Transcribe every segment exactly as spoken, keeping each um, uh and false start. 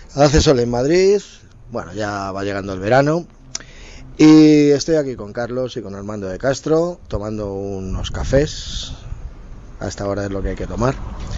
Hace sol en Madrid, bueno, ya va llegando el verano y estoy aquí con Carlos y con Armando de Castro tomando unos cafés. A esta hora es lo que hay que tomar.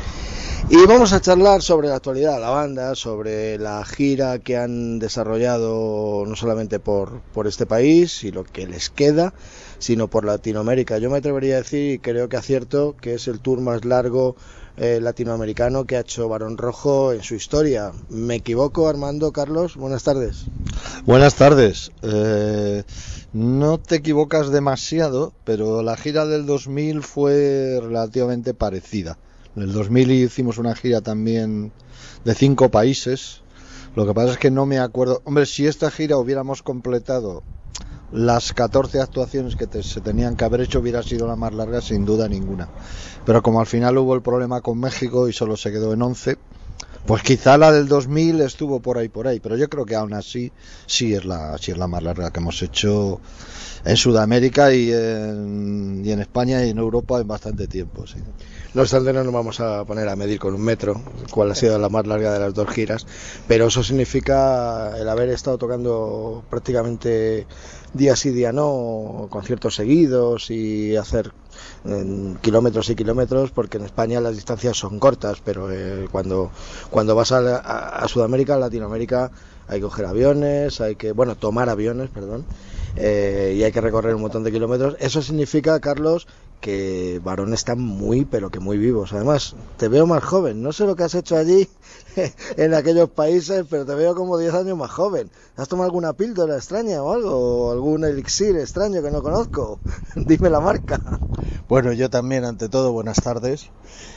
Y vamos a charlar sobre la actualidad de la banda, sobre la gira que han desarrollado no solamente por, por este país y lo que les queda, sino por Latinoamérica. Yo me atrevería a decir, y creo que acierto, que es el tour más largo eh, latinoamericano que ha hecho Barón Rojo en su historia. ¿Me equivoco, Armando, Carlos? Buenas tardes. Buenas tardes. Eh, no te equivocas demasiado, pero la gira del dos mil fue relativamente parecida. En el dos mil hicimos una gira también de cinco países. Lo que pasa es que no me acuerdo. Hombre, si esta gira hubiéramos completado las catorce actuaciones que te, se tenían que haber hecho, hubiera sido la más larga sin duda ninguna. Pero como al final hubo el problema con México y solo se quedó en once, pues quizá la del dos mil estuvo por ahí por ahí, pero yo creo que aún así sí es la, sí es la más larga que hemos hecho en Sudamérica y en, y en España y en Europa en bastante tiempo, sí. No obstante, no nos vamos a poner a medir con un metro cuál ha sido la más larga de las dos giras, pero eso significa el haber estado tocando prácticamente día sí día no, conciertos seguidos y hacer eh, kilómetros y kilómetros, porque en España las distancias son cortas, pero eh, cuando, cuando vas a, a, a Sudamérica, a Latinoamérica, hay que coger aviones, hay que, bueno, tomar aviones, perdón, eh, y hay que recorrer un montón de kilómetros. Eso significa, Carlos, que Barón está muy, pero que muy vivos. Además, te veo más joven. No sé lo que has hecho allí en aquellos países, pero te veo como diez años más joven. ¿Has tomado alguna píldora extraña o algo? ¿O algún elixir extraño que no conozco? Dime la marca. Bueno, yo también, ante todo, buenas tardes.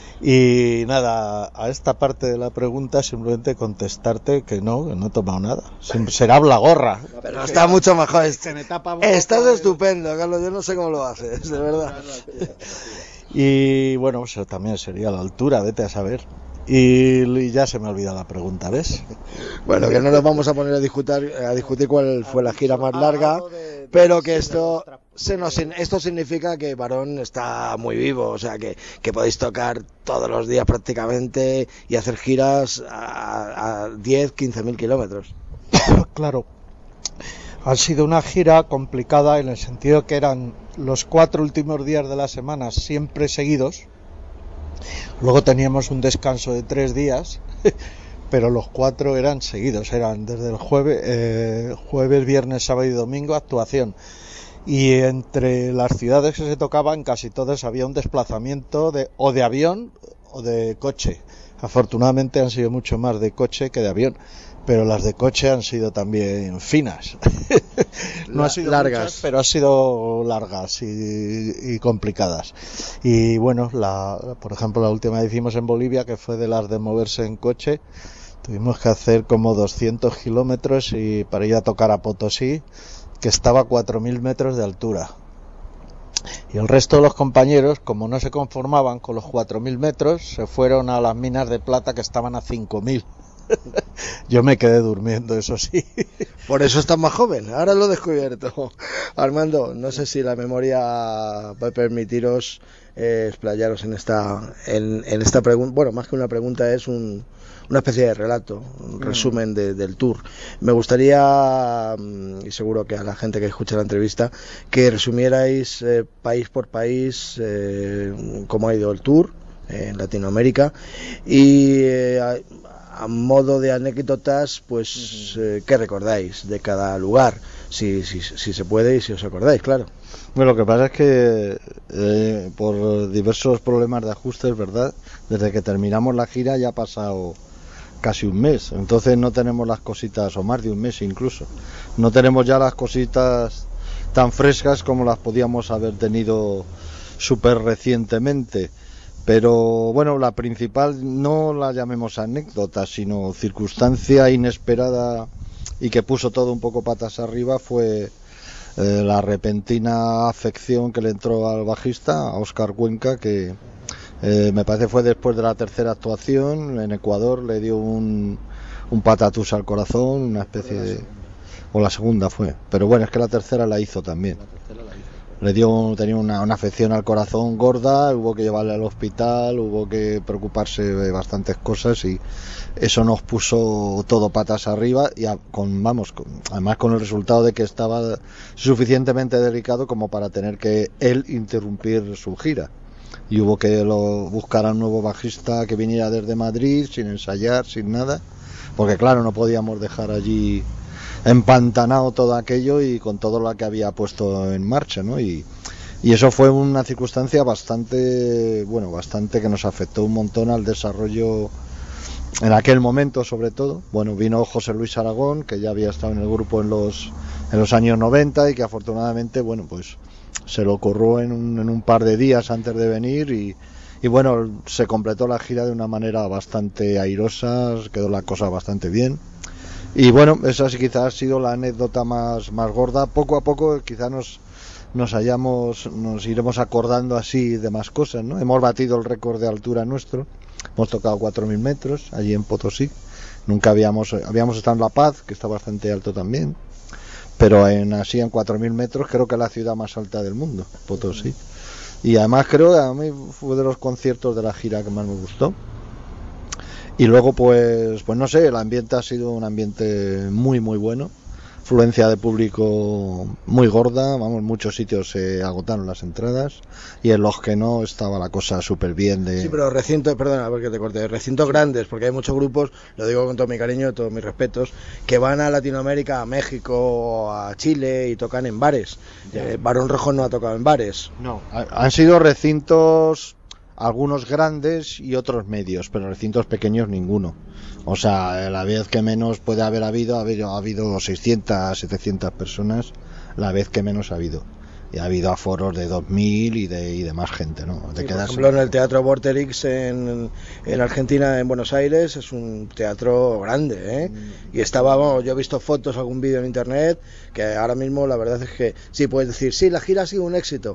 Y nada, a esta parte de la pregunta simplemente contestarte que no, que no he tomado nada. Será la gorra. Pero está mucho mejor. Estás estupendo, Carlos. Yo no sé cómo lo haces, de verdad. Y bueno, pues también sería la altura, vete a saber. Y ya se me olvida la pregunta, ¿ves? Bueno, que no nos vamos a poner a discutir, a discutir cuál fue la gira más larga, pero que esto se nos, esto significa que Barón está muy vivo, o sea que, que podéis tocar todos los días prácticamente y hacer giras a, a diez, quince mil kilómetros. Claro, ha sido una gira complicada en el sentido que eran los cuatro últimos días de la semana siempre seguidos. Luego teníamos un descanso de tres días, pero los cuatro eran seguidos, eran desde el jueves, eh, jueves, viernes, sábado y domingo, actuación. Y entre las ciudades que se tocaban, casi todas había un desplazamiento de, o de avión o de coche. Afortunadamente han sido mucho más de coche que de avión, pero las de coche han sido también finas. No han sido largas, muchas, pero han sido largas y, y complicadas. Y bueno, la, por ejemplo, la última que hicimos en Bolivia, que fue de las de moverse en coche, tuvimos que hacer como doscientos kilómetros y para ir a tocar a Potosí, que estaba a cuatro mil metros de altura. Y el resto de los compañeros, como no se conformaban con los cuatro mil metros, se fueron a las minas de plata que estaban a cinco mil. Yo me quedé durmiendo, eso sí. Por eso estás más joven, ahora lo he descubierto. Armando, no sé si la memoria va a permitiros eh, explayaros en esta en, en esta pregunta. Bueno, más que una pregunta, es un, una especie de relato, un resumen de, del tour. Me gustaría, y seguro que a la gente que escucha la entrevista, que resumierais eh, país por país eh, cómo ha ido el tour eh, en Latinoamérica y eh, a, a modo de anécdotas, pues, eh, ¿qué recordáis de cada lugar? Si, si, si se puede y si os acordáis, claro. Bueno, lo que pasa es que eh, por diversos problemas de ajustes, ¿verdad? Desde que terminamos la gira ya ha pasado casi un mes, entonces no tenemos las cositas, o más de un mes incluso, no tenemos ya las cositas tan frescas como las podíamos haber tenido súper recientemente. Pero bueno, la principal no la llamemos anécdota, sino circunstancia inesperada y que puso todo un poco patas arriba fue eh, la repentina afección que le entró al bajista, a Óscar Cuenca, que eh, me parece fue después de la tercera actuación en Ecuador, le dio un, un patatús al corazón, una especie de... o la segunda fue, pero bueno, es que la tercera la hizo también. le dio, tenía una, una afección al corazón gorda, hubo que llevarle al hospital, hubo que preocuparse de bastantes cosas y eso nos puso todo patas arriba y a, con, vamos, con, además con el resultado de que estaba suficientemente delicado como para tener que él interrumpir su gira. Y hubo que lo, buscar a un nuevo bajista que viniera desde Madrid sin ensayar, sin nada, porque claro, no podíamos dejar allí empantanado todo aquello y con todo lo que había puesto en marcha, ¿no? Y, y eso fue una circunstancia bastante, bueno, bastante que nos afectó un montón al desarrollo en aquel momento, sobre todo. Bueno, vino José Luis Aragón, que ya había estado en el grupo en los en los años noventa y que afortunadamente, bueno, pues se lo ocurrió en un, en un par de días antes de venir y, y bueno, se completó la gira de una manera bastante airosa, quedó la cosa bastante bien. Y bueno, esa sí quizás ha sido la anécdota más, más gorda. Poco a poco quizás nos, nos hayamos, nos iremos acordando así de más cosas, ¿no? Hemos batido el récord de altura nuestro, hemos tocado cuatro mil metros allí en Potosí. Nunca habíamos, habíamos estado en La Paz, que está bastante alto también, pero en así en cuatro mil metros creo que es la ciudad más alta del mundo, Potosí. Y además creo que a mí fue de los conciertos de la gira que más me gustó. Y luego pues pues no sé, el ambiente ha sido un ambiente muy muy bueno, afluencia de público muy gorda, vamos, muchos sitios se agotaron las entradas y en los que no estaba la cosa súper bien de... Sí, pero recintos, perdona porque te corté, recintos grandes, porque hay muchos grupos, lo digo con todo mi cariño, todos mis respetos, que van a Latinoamérica, a México, a Chile y tocan en bares. Eh, Barón Rojo no ha tocado en bares. No, han sido recintos... algunos grandes y otros medios, pero recintos pequeños ninguno. O sea, la vez que menos puede haber habido, ha habido, ha habido seiscientas, setecientas personas, la vez que menos ha habido. Y ha habido aforos de dos mil y de, y de más gente, ¿no? De sí, por ejemplo, en el Teatro Vorterix en, en Argentina, en Buenos Aires, es un teatro grande, ¿eh? Mm. Y estaba, bueno, yo he visto fotos, algún vídeo en internet, que ahora mismo la verdad es que sí, puedes decir, sí, la gira ha sido un éxito.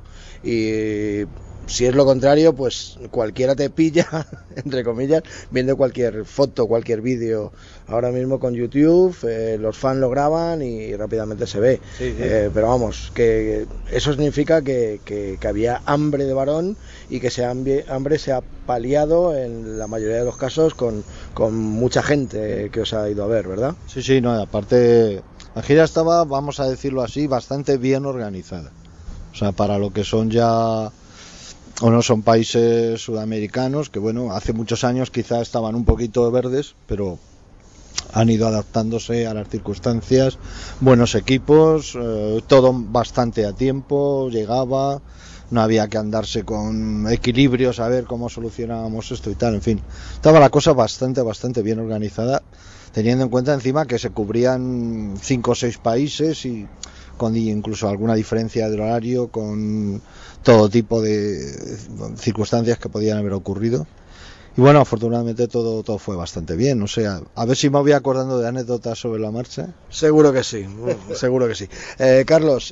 Y... si es lo contrario, pues cualquiera te pilla, entre comillas, viendo cualquier foto, cualquier vídeo. Ahora mismo con YouTube, eh, los fans lo graban y rápidamente se ve. Sí, sí. Eh, pero vamos, que eso significa que, que, que había hambre de Barón y que ese hambre se ha paliado en la mayoría de los casos con, con mucha gente que os ha ido a ver, ¿verdad? Sí, sí, no, aparte la gira estaba, vamos a decirlo así, bastante bien organizada. O sea, para lo que son ya... o no son países sudamericanos que bueno, hace muchos años quizá estaban un poquito verdes, pero han ido adaptándose a las circunstancias, buenos equipos, eh, todo bastante a tiempo, llegaba, no había que andarse con equilibrios a ver cómo solucionábamos esto y tal, en fin, estaba la cosa bastante, bastante bien organizada, teniendo en cuenta encima que se cubrían cinco o seis países y con incluso alguna diferencia de horario, con todo tipo de circunstancias que podían haber ocurrido. Y bueno, afortunadamente todo todo fue bastante bien. O sea, a ver si me voy acordando de anécdotas sobre la marcha. Seguro que sí, seguro que sí. Eh, Carlos,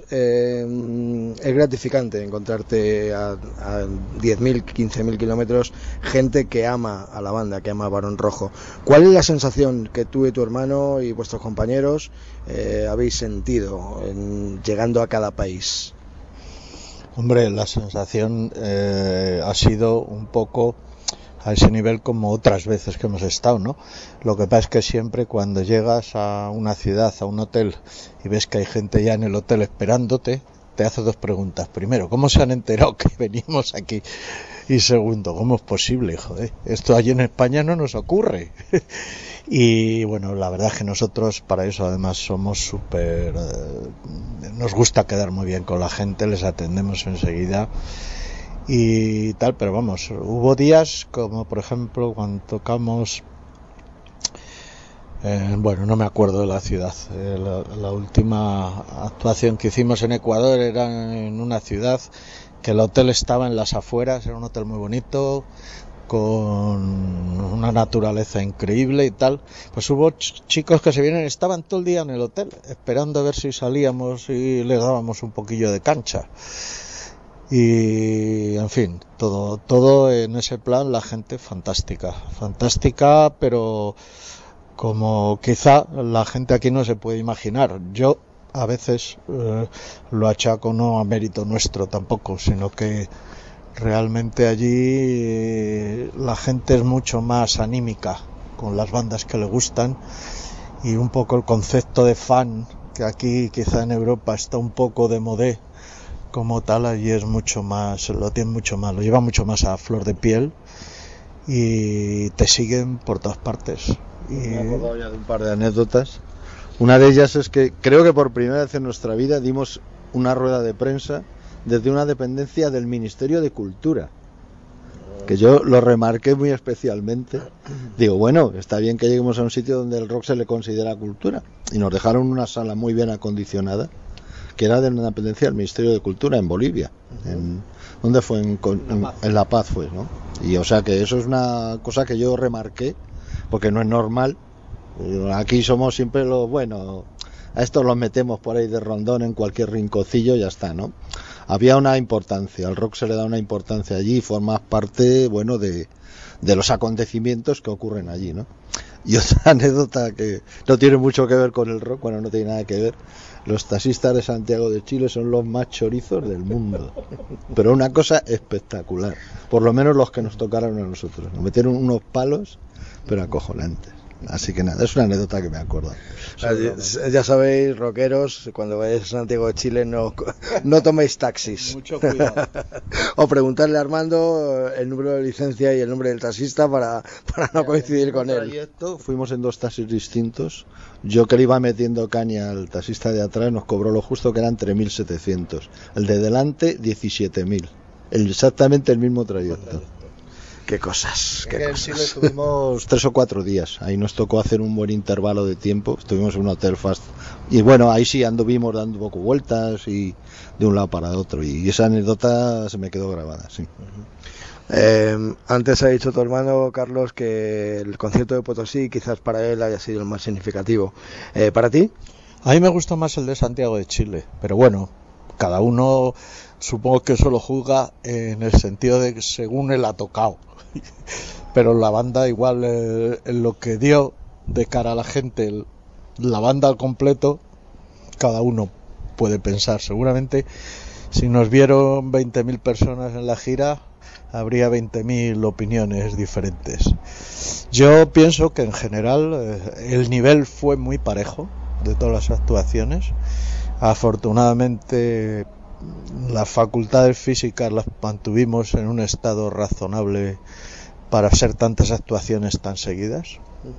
eh, es gratificante encontrarte a, a diez mil, quince mil kilómetros gente que ama a la banda, que ama a Barón Rojo. ¿Cuál es la sensación que tú y tu hermano y vuestros compañeros eh, habéis sentido en, llegando a cada país? Hombre, la sensación eh, ha sido un poco a ese nivel como otras veces que hemos estado, ¿no? Lo que pasa es que siempre cuando llegas a una ciudad, a un hotel, y ves que hay gente ya en el hotel esperándote, te hace dos preguntas. Primero, ¿cómo se han enterado que venimos aquí? Y segundo, ¿cómo es posible, joder? Esto allí en España no nos ocurre. Y bueno, la verdad es que nosotros para eso además somos súper... Eh, nos gusta quedar muy bien con la gente, les atendemos enseguida y tal, pero vamos, hubo días como por ejemplo cuando tocamos, eh, bueno, no me acuerdo de la ciudad, eh, la, la última actuación que hicimos en Ecuador era en una ciudad que el hotel estaba en las afueras, era un hotel muy bonito, con una naturaleza increíble y tal, pues hubo ch- chicos que se vienen, estaban todo el día en el hotel, esperando a ver si salíamos y les dábamos un poquillo de cancha. Y en fin, todo, todo en ese plan, la gente fantástica, fantástica, pero como quizá la gente aquí no se puede imaginar. Yo a veces eh, lo achaco no a mérito nuestro tampoco, sino que realmente allí eh, la gente es mucho más anímica con las bandas que le gustan, y un poco el concepto de fan, que aquí quizá en Europa está un poco de modé como tal, allí es mucho más, lo tiene mucho más, lo lleva mucho más a flor de piel y te siguen por todas partes. Y... me he acordado ya de un par de anécdotas. Una de ellas es que creo que por primera vez en nuestra vida dimos una rueda de prensa desde una dependencia del Ministerio de Cultura, que yo lo remarqué muy especialmente. Digo, bueno, está bien que lleguemos a un sitio donde el rock se le considera cultura, y nos dejaron una sala muy bien acondicionada, que era de una dependencia del Ministerio de Cultura en Bolivia. En, ¿Dónde fue? En, en, en La Paz fue, ¿no? Y o sea que eso es una cosa que yo remarqué, porque no es normal. Aquí somos siempre los, bueno, a estos los metemos por ahí de rondón en cualquier rinconcillo y ya está, ¿no? Había una importancia, al rock se le da una importancia allí y formas parte, bueno, de, de los acontecimientos que ocurren allí, ¿no? Y otra anécdota que no tiene mucho que ver con el rock, bueno, no tiene nada que ver, los taxistas de Santiago de Chile son los más chorizos del mundo, pero una cosa espectacular, por lo menos los que nos tocaron a nosotros, nos metieron unos palos, pero acojonantes. Así que nada, es una anécdota que me acuerdo. Ya, ya sabéis, rockeros, cuando vayáis a Santiago de Chile no, no toméis taxis. Mucho cuidado. O preguntarle a Armando el número de licencia y el nombre del taxista para, para no coincidir con él. Trayecto, fuimos en dos taxis distintos. Yo, que le iba metiendo caña al taxista de atrás, nos cobró lo justo, que eran tres mil setecientos. El de delante, diecisiete mil. El, exactamente el mismo trayecto. Qué cosas, qué en cosas. Chile estuvimos tres o cuatro días. Ahí nos tocó hacer un buen intervalo de tiempo. Estuvimos en un hotel fast. Y bueno, ahí sí anduvimos dando un poco vueltas y de un lado para otro. Y esa anécdota se me quedó grabada, sí. Uh-huh. Eh, antes ha dicho tu hermano Carlos que el concierto de Potosí quizás para él haya sido el más significativo. Eh, ¿Para ti? A mí me gustó más el de Santiago de Chile, pero bueno, cada uno supongo que eso lo juzga en el sentido de que según él ha tocado. Pero la banda igual, eh, en lo que dio de cara a la gente, el, la banda al completo, cada uno puede pensar. Seguramente si nos vieron veinte mil personas en la gira, habría veinte mil opiniones diferentes. Yo pienso que en general eh, el nivel fue muy parejo de todas las actuaciones. Afortunadamente las facultades físicas las mantuvimos en un estado razonable para ser tantas actuaciones tan seguidas.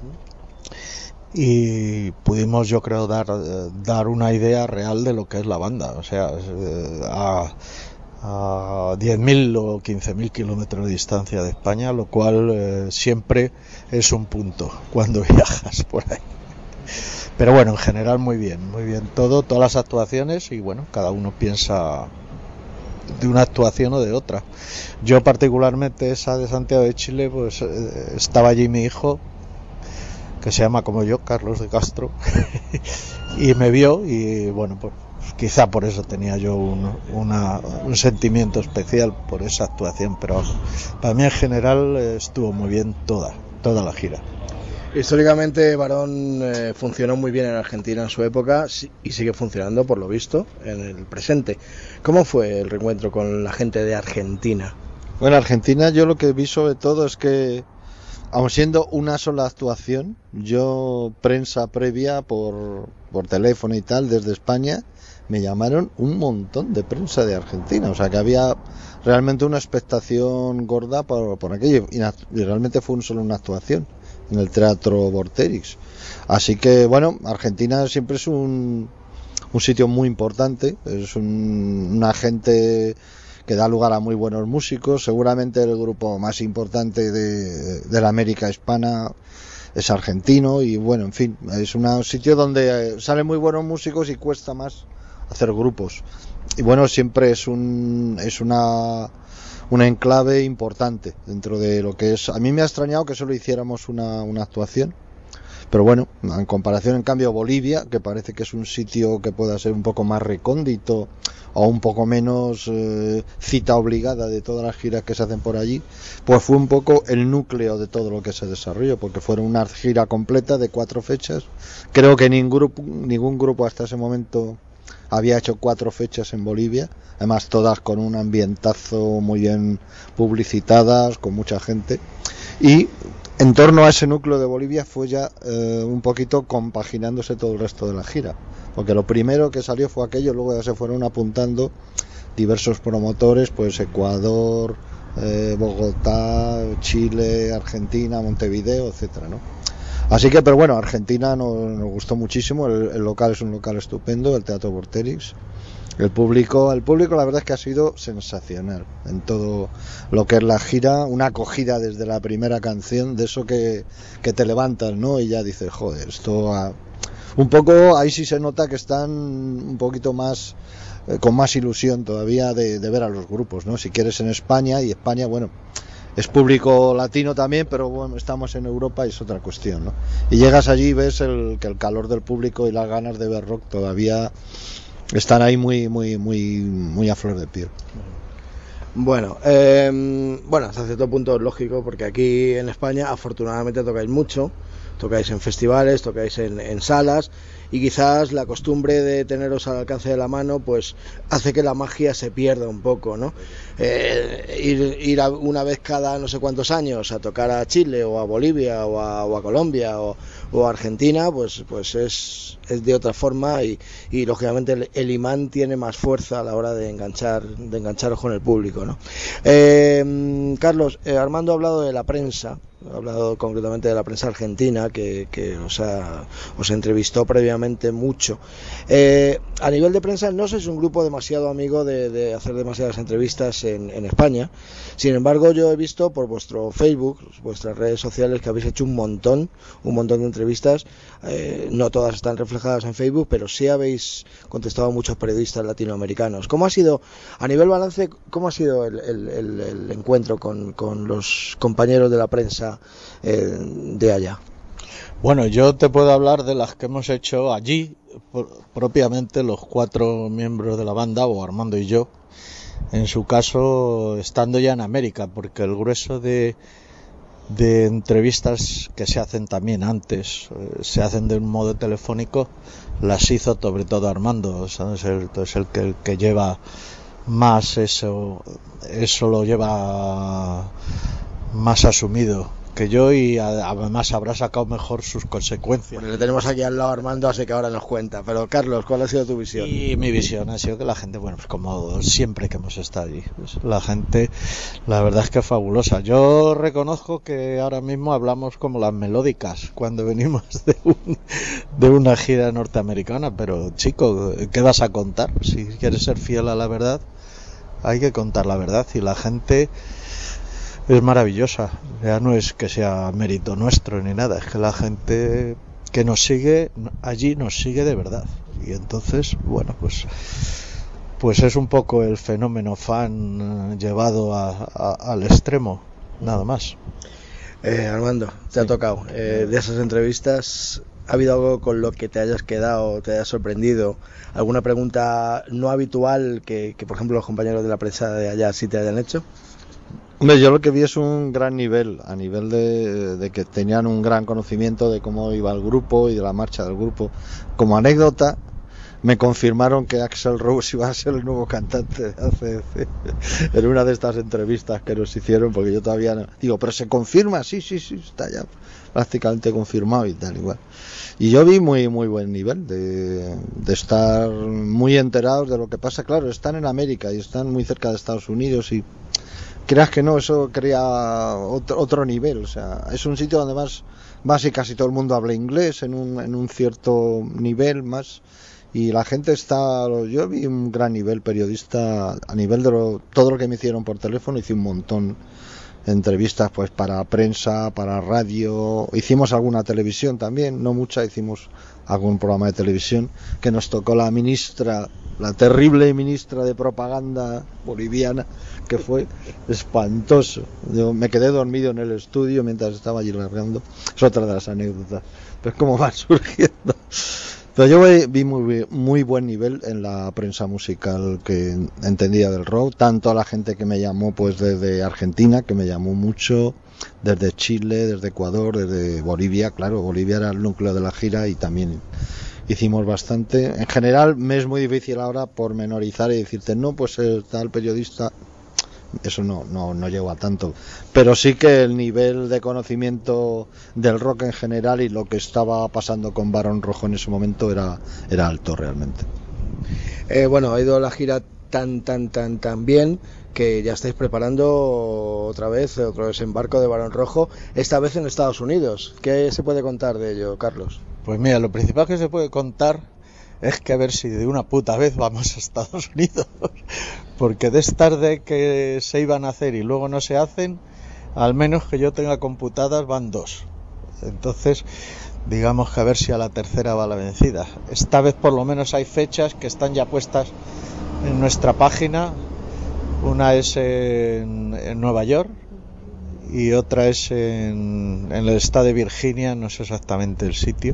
Uh-huh. Y pudimos, yo creo, dar dar una idea real de lo que es la banda, o sea, a, a diez mil o quince mil kilómetros de distancia de España, lo cual eh, siempre es un punto cuando viajas por ahí. Pero bueno, en general muy bien, muy bien todo, todas las actuaciones, y bueno, cada uno piensa de una actuación o de otra. Yo particularmente esa de Santiago de Chile, pues eh, estaba allí mi hijo, que se llama como yo, Carlos de Castro, y me vio, y bueno, pues quizá por eso tenía yo un, una, un sentimiento especial por esa actuación, pero para mí en general eh, estuvo muy bien toda, toda la gira. Históricamente Varón eh, funcionó muy bien en Argentina en su época y sigue funcionando, por lo visto, en el presente. ¿Cómo fue el reencuentro con la gente de Argentina? Bueno, Argentina, yo lo que vi sobre todo es que, aun siendo una sola actuación, yo, prensa previa por, por teléfono y tal, desde España, me llamaron un montón de prensa de Argentina. O sea que había realmente una expectación gorda por, por aquello. Y, y realmente fue un solo una actuación en el Teatro Vorterix. Así que bueno, Argentina siempre es un, un sitio muy importante, es un, una gente que da lugar a muy buenos músicos. Seguramente el grupo más importante de, de la América hispana es argentino, y bueno, en fin, es un sitio donde salen muy buenos músicos y cuesta más hacer grupos. Y bueno, siempre es un es una un enclave importante dentro de lo que es. A mí me ha extrañado que solo hiciéramos una, una actuación, pero bueno, en comparación, en cambio, Bolivia, que parece que es un sitio que pueda ser un poco más recóndito o un poco menos eh, cita obligada de todas las giras que se hacen por allí, pues fue un poco el núcleo de todo lo que se desarrolló, porque fueron una gira completa de cuatro fechas. Creo que ningún grupo, ningún grupo hasta ese momento había hecho cuatro fechas en Bolivia, además todas con un ambientazo muy bien publicitadas, con mucha gente, y en torno a ese núcleo de Bolivia fue ya eh, un poquito compaginándose todo el resto de la gira, porque lo primero que salió fue aquello, luego ya se fueron apuntando diversos promotores, pues Ecuador, eh, Bogotá, Chile, Argentina, Montevideo, etcétera, ¿no? Así que, pero bueno, Argentina nos, nos gustó muchísimo, el, el local es un local estupendo, el Teatro Vorterix. El público, el público la verdad es que ha sido sensacional en todo lo que es la gira, una acogida desde la primera canción, de eso que, que te levantas, ¿no? Y ya dices, joder, esto ha... un poco, ahí sí se nota que están un poquito más, eh, con más ilusión todavía de, de ver a los grupos, ¿no? Si quieres en España, y España, bueno, es público latino también, pero bueno, estamos en Europa y es otra cuestión, ¿no? Y llegas allí y ves el, que el calor del público y las ganas de ver rock todavía están ahí muy muy muy muy a flor de piel. Bueno, eh, bueno, hasta cierto punto es lógico, porque aquí en España afortunadamente tocáis mucho, tocáis en festivales, tocáis en, en salas, y quizás la costumbre de teneros al alcance de la mano pues hace que la magia se pierda un poco, ¿no? Eh, ir ir a una vez cada no sé cuántos años a tocar a Chile o a Bolivia o a, o a Colombia o, o a Argentina, pues pues es, es de otra forma, y, y lógicamente el, el imán tiene más fuerza a la hora de enganchar de engancharos con el público, ¿no? Eh, Carlos, eh, Armando ha hablado de la prensa, ha hablado concretamente de la prensa argentina, que, que os, ha, os entrevistó previamente mucho. Eh, a nivel de prensa, no sois un grupo demasiado amigo de, de hacer demasiadas entrevistas en, en España. Sin embargo, yo he visto por vuestro Facebook, vuestras redes sociales, que habéis hecho un montón, un montón de entrevistas. Eh, no todas están reflejadas en Facebook, pero sí habéis contestado a muchos periodistas latinoamericanos. ¿Cómo ha sido, a nivel balance, cómo ha sido el, el, el, el encuentro con, con los compañeros de la prensa eh, de allá? Bueno, yo te puedo hablar de las que hemos hecho allí, propiamente los cuatro miembros de la banda, o Armando y yo, en su caso estando ya en América, porque el grueso de, de entrevistas que se hacen también antes, eh, se hacen de un modo telefónico, las hizo sobre todo Armando, ¿sabes? El, es el que, el que lleva más eso, eso lo lleva más asumido que yo, y además habrá sacado mejor sus consecuencias. Bueno, le tenemos aquí al lado a Armando, así que ahora nos cuenta. Pero Carlos, ¿cuál ha sido tu visión? Y mi visión ha sido que la gente, bueno, pues como siempre que hemos estado allí, pues la gente, la verdad es que es fabulosa. Yo reconozco que ahora mismo hablamos como las melódicas cuando venimos de, un, de una gira norteamericana, pero chico, ¿qué vas a contar? Si quieres ser fiel a la verdad, hay que contar la verdad, y la gente es maravillosa. Ya no es que sea mérito nuestro ni nada, es que la gente que nos sigue allí nos sigue de verdad, y entonces, bueno, pues pues es un poco el fenómeno fan llevado a, a, al extremo, nada más. eh, Armando, te sí. ha tocado eh, de esas entrevistas, ¿ha habido algo con lo que te hayas quedado, te haya sorprendido? ¿Alguna pregunta no habitual que, que por ejemplo los compañeros de la prensa de allá sí te hayan hecho? Hombre, yo lo que vi es un gran nivel, a nivel de, de que tenían un gran conocimiento de cómo iba el grupo y de la marcha del grupo. Como anécdota, me confirmaron que Axl Rose iba a ser el nuevo cantante de A C D C en una de estas entrevistas que nos hicieron, porque yo todavía no... Digo, ¿pero se confirma? Sí, sí, sí, está ya prácticamente confirmado y tal, igual. Y yo vi muy muy buen nivel de, de estar muy enterados de lo que pasa. Claro, están en América y están muy cerca de Estados Unidos, y creas que no, eso crea otro, otro nivel. O sea, es un sitio donde más, más y casi todo el mundo habla inglés en un, en un cierto nivel más, y la gente está... Yo vi un gran nivel periodista a nivel de lo, todo lo que me hicieron por teléfono. Hice un montón de entrevistas pues para prensa, para radio, hicimos alguna televisión también, no mucha, hicimos algún programa de televisión que nos tocó la ministra, la terrible ministra de propaganda boliviana, que fue espantoso. Yo me quedé dormido en el estudio mientras estaba allí largando. Es otra de las anécdotas, pero es como va surgiendo. Pero yo vi muy, muy buen nivel en la prensa musical que entendía del rock, tanto a la gente que me llamó pues desde Argentina, que me llamó mucho, desde Chile, desde Ecuador, desde Bolivia. Claro, Bolivia era el núcleo de la gira, y también hicimos bastante. En general me es muy difícil ahora pormenorizar y decirte, no, pues está el periodista, eso no, no, no llego a tanto, pero sí que el nivel de conocimiento del rock en general y lo que estaba pasando con Barón Rojo en ese momento era, era alto realmente. Eh, bueno, ha ido la gira tan, tan, tan, tan bien que ya estáis preparando otra vez otro desembarco de Barón Rojo, esta vez en Estados Unidos. ¿Qué se puede contar de ello, Carlos? Pues mira, lo principal que se puede contar es que a ver si de una puta vez vamos a Estados Unidos, porque de estas de que se iban a hacer y luego no se hacen, al menos que yo tenga computadas van dos. Entonces, digamos que a ver si a la tercera va la vencida. Esta vez por lo menos hay fechas que están ya puestas en nuestra página. Una es en, en Nueva York y otra es en, en el estado de Virginia, no sé exactamente el sitio.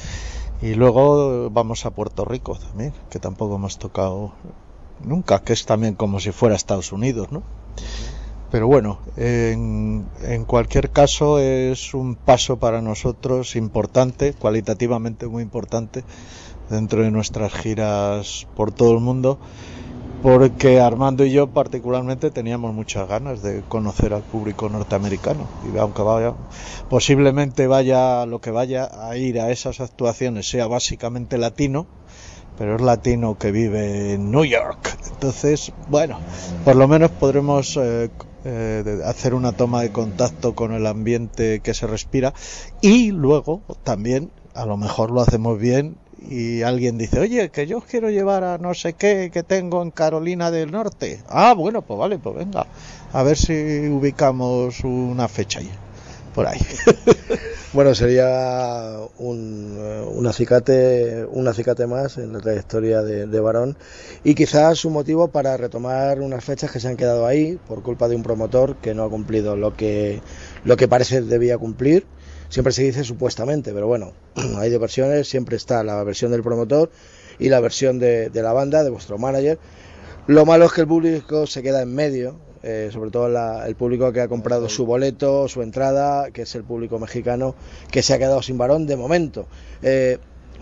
Y luego vamos a Puerto Rico también, que tampoco hemos tocado nunca, que es también como si fuera Estados Unidos, ¿no? Pero bueno, en, en cualquier caso es un paso para nosotros importante, cualitativamente muy importante, dentro de nuestras giras por todo el mundo, porque Armando y yo particularmente teníamos muchas ganas de conocer al público norteamericano, y aunque vaya, posiblemente vaya lo que vaya a ir a esas actuaciones sea básicamente latino, pero es latino que vive en New York. Entonces, bueno, por lo menos podremos eh, eh, hacer una toma de contacto con el ambiente que se respira, y luego también a lo mejor lo hacemos bien y alguien dice, oye, que yo os quiero llevar a no sé qué que tengo en Carolina del Norte. Ah, bueno, pues vale, pues venga, a ver si ubicamos una fecha ahí, por ahí. Bueno, sería un, un acicate un acicate más en la trayectoria de, de Barón, y quizás un motivo para retomar unas fechas que se han quedado ahí por culpa de un promotor que no ha cumplido lo que lo que parece debía cumplir. Siempre se dice supuestamente, pero bueno, hay dos versiones, siempre está la versión del promotor y la versión de, de la banda, de vuestro manager. Lo malo es que el público se queda en medio, eh, sobre todo la, el público que ha comprado su boleto, su entrada, que es el público mexicano, que se ha quedado sin Barón de momento. Eh,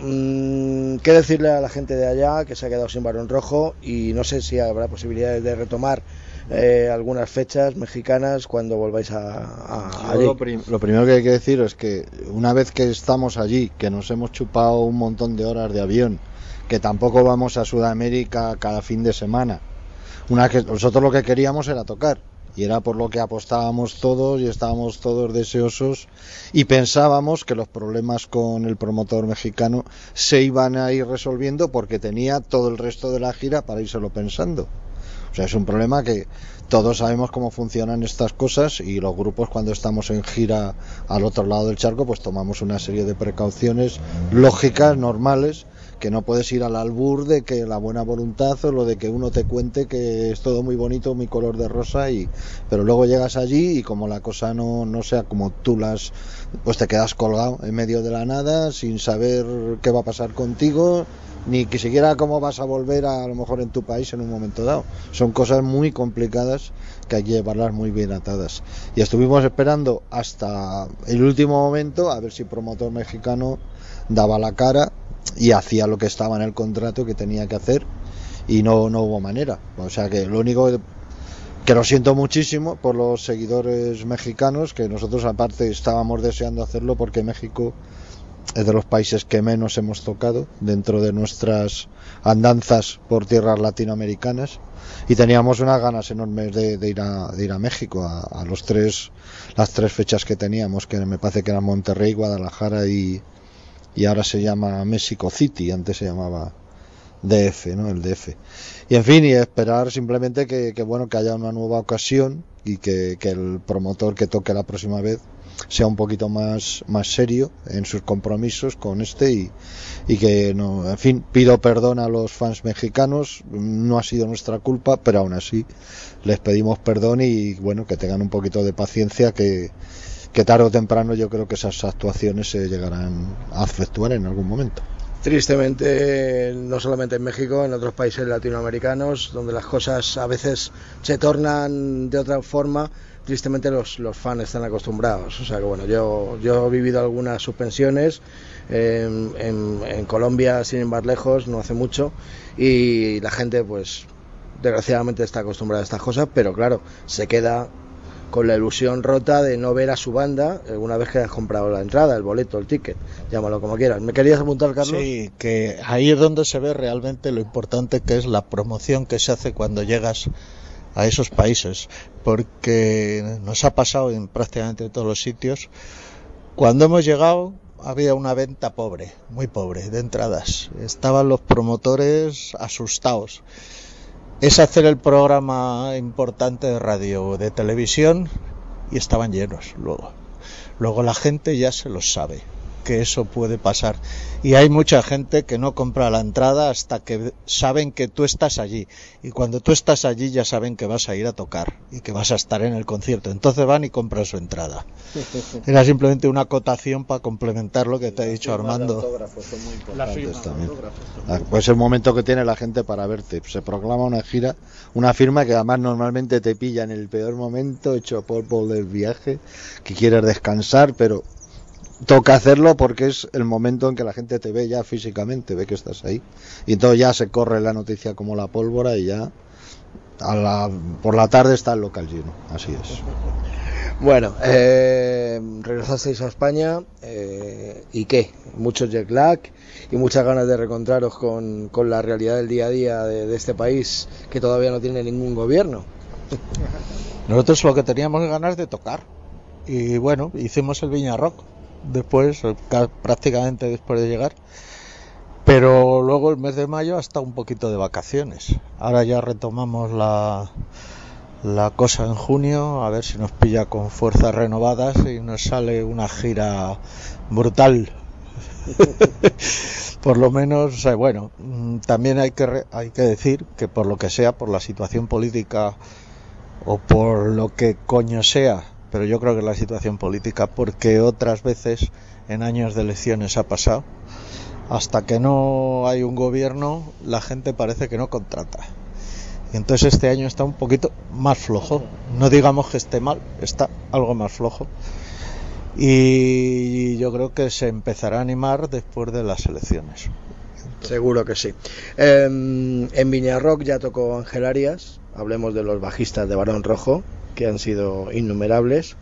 mmm, ¿Qué decirle a la gente de allá que se ha quedado sin Barón Rojo? Y no sé si habrá posibilidades de retomar Eh, algunas fechas mexicanas cuando volváis a, a allí. Lo, prim- lo primero que hay que decir es que una vez que estamos allí, que nos hemos chupado un montón de horas de avión, que tampoco vamos a Sudamérica cada fin de semana, una que nosotros lo que queríamos era tocar, y era por lo que apostábamos todos y estábamos todos deseosos, y pensábamos que los problemas con el promotor mexicano se iban a ir resolviendo porque tenía todo el resto de la gira para írselo pensando. O sea, es un problema que todos sabemos cómo funcionan estas cosas, y los grupos cuando estamos en gira al otro lado del charco pues tomamos una serie de precauciones lógicas, normales, que no puedes ir al albur de que la buena voluntad o lo de que uno te cuente que es todo muy bonito, muy color de rosa, y pero luego llegas allí y como la cosa no, no sea como tú las, pues te quedas colgado en medio de la nada sin saber qué va a pasar contigo, ni que siquiera cómo vas a volver a, a lo mejor en tu país en un momento dado. Son cosas muy complicadas que hay que llevarlas muy bien atadas. Y estuvimos esperando hasta el último momento a ver si el promotor mexicano daba la cara y hacía lo que estaba en el contrato que tenía que hacer, y no, no hubo manera. O sea que lo único que, que lo siento muchísimo por los seguidores mexicanos, que nosotros aparte estábamos deseando hacerlo porque México es de los países que menos hemos tocado dentro de nuestras andanzas por tierras latinoamericanas, y teníamos unas ganas enormes de, de ir a de ir a México a, a los tres las tres fechas que teníamos, que me parece que eran Monterrey, Guadalajara y y ahora se llama Mexico City, antes se llamaba D F, ¿no? El D F. Y en fin, y esperar simplemente que, que bueno, que haya una nueva ocasión y que, que el promotor que toque la próxima vez sea un poquito más, más serio en sus compromisos con este, y, y que no, en fin, pido perdón a los fans mexicanos, no ha sido nuestra culpa, pero aún así les pedimos perdón, y bueno, que tengan un poquito de paciencia, que que tarde o temprano yo creo que esas actuaciones se llegarán a efectuar en algún momento. Tristemente, no solamente en México, en otros países latinoamericanos, donde las cosas a veces se tornan de otra forma, tristemente los, los fans están acostumbrados. O sea que bueno, yo, yo he vivido algunas suspensiones en, en, en Colombia, sin ir más lejos, no hace mucho, y la gente pues desgraciadamente está acostumbrada a estas cosas, pero claro, se queda con la ilusión rota de no ver a su banda una vez que has comprado la entrada, el boleto, el ticket, llámalo como quieras. ¿Me querías apuntar, Carlos? Sí, que ahí es donde se ve realmente lo importante que es la promoción que se hace cuando llegas a esos países, porque nos ha pasado en prácticamente todos los sitios. Cuando hemos llegado había una venta pobre, muy pobre, de entradas. Estaban los promotores asustados. Es hacer el programa importante de radio o de televisión y estaban llenos luego. Luego la gente ya se lo sabe, que eso puede pasar. Y hay mucha gente que no compra la entrada hasta que saben que tú estás allí. Y cuando tú estás allí ya saben que vas a ir a tocar y que vas a estar en el concierto. Entonces van y compran su entrada. Era simplemente una acotación para complementar lo que te ha dicho Armando. Las firmas también. Pues el momento que tiene la gente para verte. Se proclama una gira, una firma que además normalmente te pilla en el peor momento, hecho polvo del viaje, que quieres descansar, pero toca hacerlo porque es el momento en que la gente te ve ya físicamente, ve que estás ahí. Y entonces ya se corre la noticia como la pólvora y ya a la, por la tarde está el local lleno. Así es. Bueno, eh, regresasteis a España eh, y qué, mucho jet lag y muchas ganas de reencontraros con, con la realidad del día a día de, de este país que todavía no tiene ningún gobierno. Nosotros lo que teníamos ganas de tocar y bueno, hicimos el Viña Rock después, prácticamente después de llegar, pero luego el mes de mayo hasta un poquito de vacaciones. Ahora ya retomamos la, la cosa en junio, a ver si nos pilla con fuerzas renovadas y nos sale una gira brutal. Por lo menos, o sea, bueno, también hay que, hay que decir que por lo que sea, por la situación política o por lo que coño sea, pero yo creo que la situación política, porque otras veces en años de elecciones ha pasado, hasta que no hay un gobierno la gente parece que no contrata, y entonces este año está un poquito más flojo, no digamos que esté mal, está algo más flojo, y yo creo que se empezará a animar después de las elecciones. Seguro que sí. eh, en Viña Rock ya tocó Ángel Arias, hablemos de los bajistas de Barón Rojo, que han sido innumerables.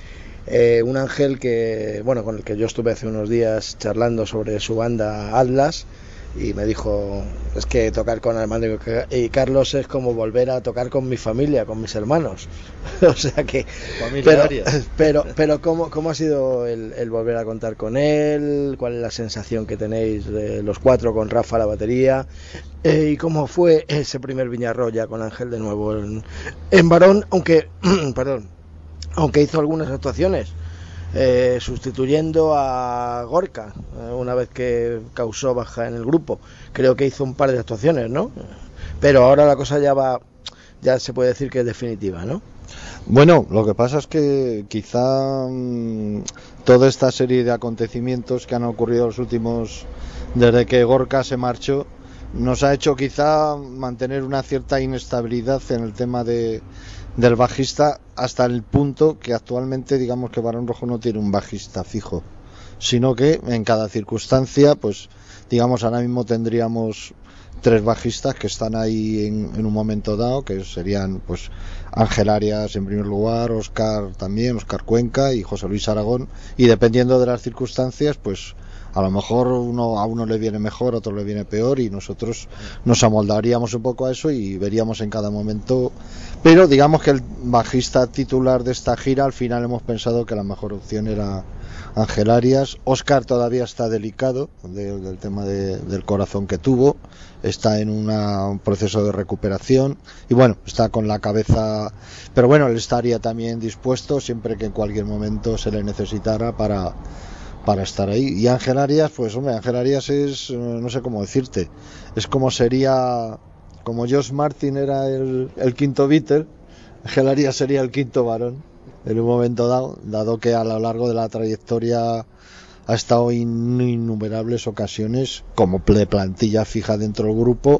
Eh, un Ángel que, bueno, con el que yo estuve hace unos días charlando sobre su banda Atlas, y me dijo, es que tocar con Armando y Carlos es como volver a tocar con mi familia, con mis hermanos. O sea que, pero, pero, pero ¿cómo, cómo ha sido el, el volver a contar con él? ¿Cuál es la sensación que tenéis de los cuatro con Rafa a la batería? Eh, ¿Y cómo fue ese primer Viñarroya con Ángel de nuevo en, en Barón? Aunque, perdón, aunque hizo algunas actuaciones. Eh, sustituyendo a Gorka eh, una vez que causó baja en el grupo, creo que hizo un par de actuaciones, ¿no? Pero ahora la cosa ya va, ya se puede decir que es definitiva, ¿no? Bueno, lo que pasa es que quizá mmm, toda esta serie de acontecimientos que han ocurrido los últimos, desde que Gorka se marchó, nos ha hecho quizá mantener una cierta inestabilidad en el tema de del bajista, hasta el punto que actualmente digamos que Barón Rojo no tiene un bajista fijo, sino que en cada circunstancia, pues digamos ahora mismo tendríamos tres bajistas que están ahí en, en un momento dado, que serían pues Ángel Arias en primer lugar, Óscar también, Óscar Cuenca y José Luis Aragón, y dependiendo de las circunstancias, pues a lo mejor uno a uno le viene mejor, a otro le viene peor, y nosotros nos amoldaríamos un poco a eso y veríamos en cada momento. Pero digamos que el bajista titular de esta gira, al final hemos pensado que la mejor opción era Ángel Arias. Óscar todavía está delicado de, del tema de, del corazón que tuvo, está en una, un proceso de recuperación y bueno, está con la cabeza, pero bueno, él estaría también dispuesto siempre que en cualquier momento se le necesitara para para estar ahí. Y Ángel Arias, pues hombre, Ángel Arias es, no sé cómo decirte, es como sería, como Josh Martin era el, el quinto Beatle, Ángel Arias sería el quinto Barón en un momento dado, dado que a lo largo de la trayectoria ha estado en innumerables ocasiones como de plantilla fija dentro del grupo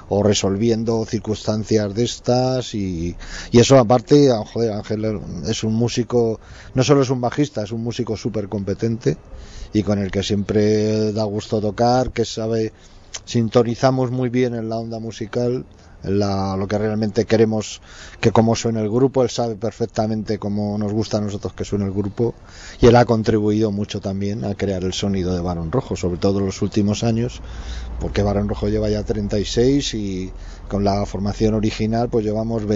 o resolviendo circunstancias de estas y, y eso aparte, joder, Ángel es un músico, no solo es un bajista, es un músico súper competente y con el que siempre da gusto tocar, que sabe, sintonizamos muy bien en la onda musical, en la, lo que realmente queremos que cómo suene el grupo. Él sabe perfectamente cómo nos gusta a nosotros que suene el grupo y él ha contribuido mucho también a crear el sonido de Barón Rojo, sobre todo en los últimos años, porque Barón Rojo lleva ya treinta y seis y con la formación original pues llevamos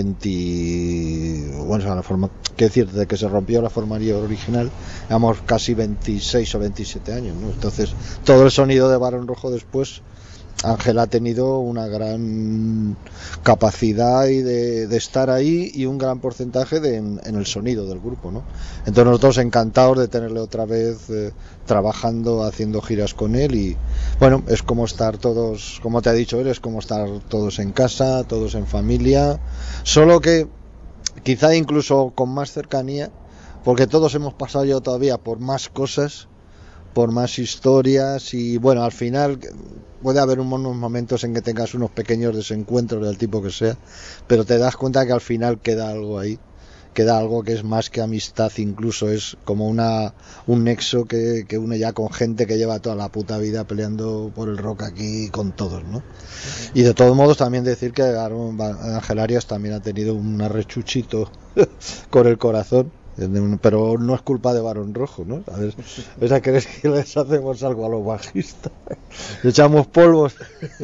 veinte, bueno, o sea, la forma, qué decir, desde que se rompió la formación original llevamos casi veintiséis o veintisiete años, ¿no? Entonces todo el sonido de Barón Rojo después Ángel ha tenido una gran capacidad y de, de estar ahí y un gran porcentaje de, en, en el sonido del grupo, ¿no? Entonces nosotros encantados de tenerle otra vez eh, trabajando, haciendo giras con él y bueno, es como estar todos, como te ha dicho él, es como estar todos en casa, todos en familia, solo que quizá incluso con más cercanía, porque todos hemos pasado ya todavía por más cosas, por más historias y bueno, al final puede haber unos momentos en que tengas unos pequeños desencuentros del tipo que sea, pero te das cuenta que al final queda algo ahí, queda algo que es más que amistad, incluso es como una un nexo que, que une ya con gente que lleva toda la puta vida peleando por el rock aquí con todos, ¿no? Y de todos modos también decir que Ángel Arias también ha tenido un arrechuchito con el corazón, pero no es culpa de Barón Rojo, ¿no? A ver, o sea, ¿crees que les hacemos algo a los bajistas? Le echamos polvos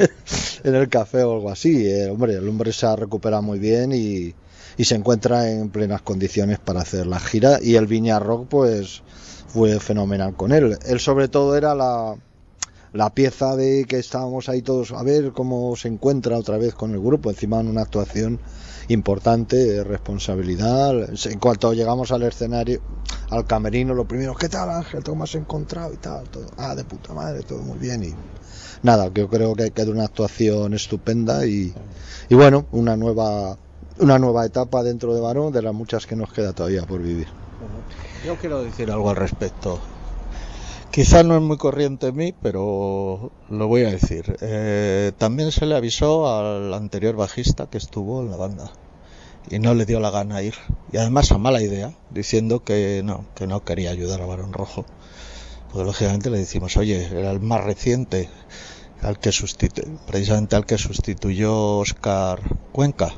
en el café o algo así. Eh, hombre, el hombre se ha recuperado muy bien y, y se encuentra en plenas condiciones para hacer la gira y el Viña Rock pues fue fenomenal con él. Él sobre todo era la, la pieza de que estábamos ahí todos a ver cómo se encuentra otra vez con el grupo, encima en una actuación importante, de responsabilidad. En cuanto llegamos al escenario, al camerino, lo primero, ¿qué tal, Ángel? ¿Cómo has encontrado? Y tal, todo, ah, de puta madre, todo muy bien. Y nada, yo creo que queda una actuación estupenda y, y bueno, una nueva una nueva etapa dentro de Barón, de las muchas que nos queda todavía por vivir. Yo quiero decir algo al respecto. Quizá no es muy corriente en mí, pero lo voy a decir. Eh, también se le avisó al anterior bajista que estuvo en la banda y no le dio la gana ir. Y además a mala idea, diciendo que no, que no quería ayudar a Barón Rojo. Porque lógicamente le decimos, oye, era el más reciente, al que sustitu- precisamente al que sustituyó Óscar Cuenca.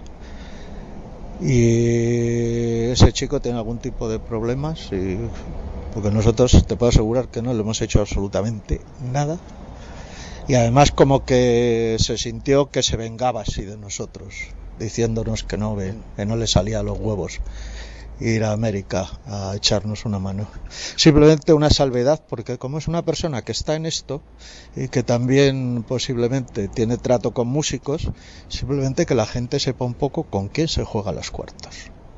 Y ese chico tiene algún tipo de problemas y... porque nosotros te puedo asegurar que no le hemos hecho absolutamente nada y además como que se sintió que se vengaba así de nosotros, diciéndonos que no, que no le salía a los huevos ir a América a echarnos una mano. Simplemente una salvedad, porque como es una persona que está en esto y que también posiblemente tiene trato con músicos, simplemente que la gente sepa un poco con quién se juega las cuartas.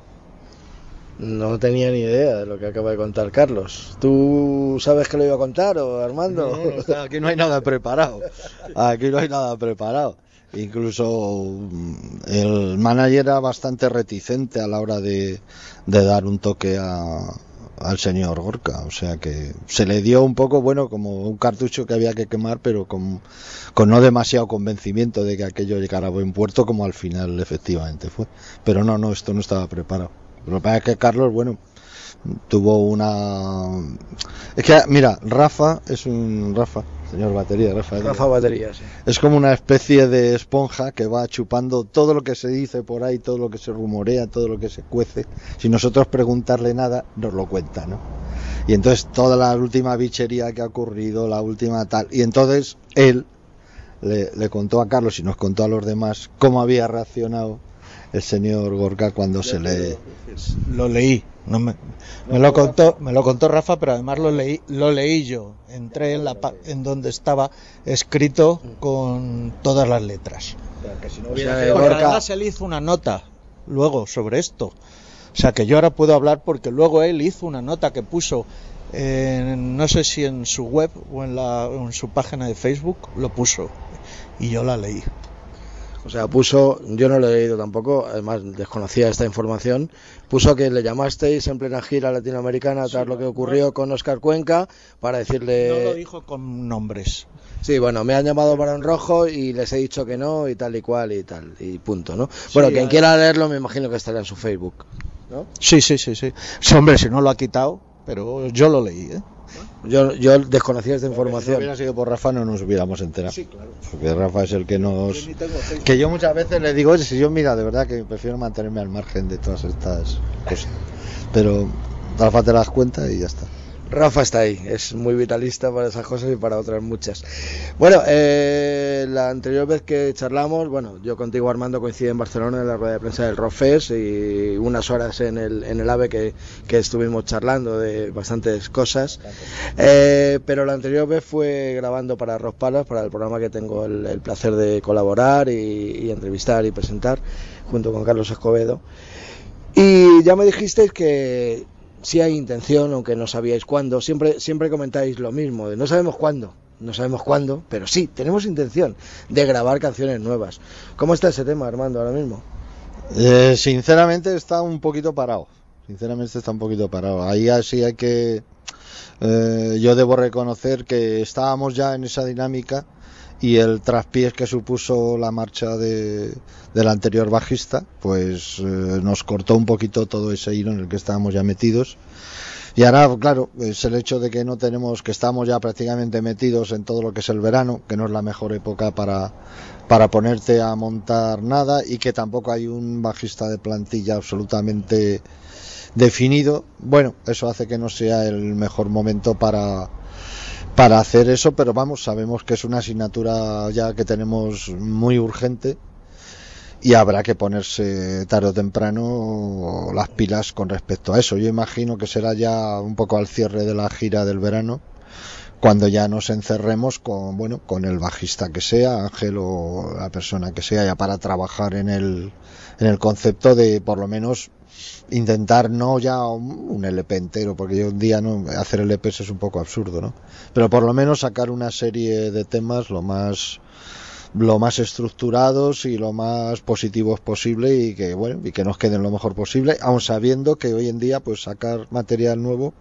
No tenía ni idea de lo que acaba de contar Carlos. ¿Tú sabes que lo iba a contar o Armando? No, no, o sea, aquí no hay nada preparado. Aquí no hay nada preparado. Incluso el manager era bastante reticente a la hora de, de dar un toque a, al señor Gorka. O sea que se le dio un poco, bueno, como un cartucho que había que quemar, pero con, con no demasiado convencimiento de que aquello llegara a buen puerto, como al final efectivamente fue. Pero no, no, esto no estaba preparado. Lo que pasa es que Carlos, bueno, tuvo una... Es que, mira, Rafa es un... Rafa, señor batería, Rafa. Rafa batería, sí. Es como una especie de esponja que va chupando todo lo que se dice por ahí, todo lo que se rumorea, todo lo que se cuece. Si nosotros preguntarle nada, nos lo cuenta, ¿no? Y entonces toda la última bichería que ha ocurrido, la última tal... Y entonces él le, le contó a Carlos y nos contó a los demás cómo había reaccionado el señor Gorka cuando se le... Lo leí, no me, me lo contó, me lo contó Rafa, pero además lo leí, lo leí yo. Entré en la en donde estaba escrito con todas las letras. O sea, porque además él hizo una nota luego sobre esto. O sea que yo ahora puedo hablar porque luego él hizo una nota que puso en, no sé si en su web o en la o en su página de Facebook lo puso y yo la leí. O sea, puso, yo no lo he leído tampoco, además desconocía esta información, puso que le llamasteis en plena gira latinoamericana tras sí, lo que ocurrió no, con Óscar Cuenca para decirle... No lo dijo con nombres. Sí, bueno, me han llamado Barón Rojo y les he dicho que no y tal y cual y tal, y punto, ¿no? Sí, bueno, quien quiera leerlo me imagino que estará en su Facebook, ¿no? Sí, sí, sí, sí. Sí, hombre, si no lo ha quitado, pero yo lo leí, ¿eh? Yo, yo desconocía esta información. Si no hubiera sido por Rafa no nos hubiéramos enterado. Sí, claro. Porque Rafa es el que nos... Que yo muchas veces le digo, oye, si yo mira, de verdad que prefiero mantenerme al margen de todas estas cosas. Pero Rafa te das cuenta y ya está. Rafa está ahí, es muy vitalista para esas cosas y para otras muchas. Bueno, eh, la anterior vez que charlamos, bueno, yo contigo Armando coincidí en Barcelona en la rueda de prensa del Rock Fest y unas horas en el, en el AVE que, que estuvimos charlando de bastantes cosas, eh, pero la anterior vez fue grabando para Rock Palace, para el programa que tengo el, el placer de colaborar y, y entrevistar y presentar junto con Carlos Escobedo, y ya me dijisteis que si hay intención, aunque no sabíais cuándo, siempre siempre comentáis lo mismo, de no sabemos cuándo, no sabemos cuándo, pero sí, tenemos intención de grabar canciones nuevas. ¿Cómo está ese tema, Armando, ahora mismo? Eh, sinceramente está un poquito parado, sinceramente está un poquito parado. Ahí así hay que... Eh, yo debo reconocer que estábamos ya en esa dinámica y el traspiés que supuso la marcha de, del anterior bajista, pues eh, nos cortó un poquito todo ese hilo en el que estábamos ya metidos. Y ahora, claro, es el hecho de que no tenemos, que estamos ya prácticamente metidos en todo lo que es el verano, que no es la mejor época para, para ponerte a montar nada, y que tampoco hay un bajista de plantilla absolutamente definido. Bueno, eso hace que no sea el mejor momento para... para hacer eso, pero vamos, sabemos que es una asignatura ya que tenemos muy urgente y habrá que ponerse tarde o temprano las pilas con respecto a eso. Yo imagino que será ya un poco al cierre de la gira del verano, cuando ya nos encerremos con, bueno, con el bajista que sea, Ángel o la persona que sea, ya para trabajar en el, en el concepto de por lo menos intentar no ya un, un L P entero, porque yo un día no hacer L Ps es un poco absurdo, ¿no? Pero por lo menos sacar una serie de temas lo más lo más estructurados y lo más positivos posible, y que bueno, y que nos queden lo mejor posible, aun sabiendo que hoy en día pues sacar material nuevo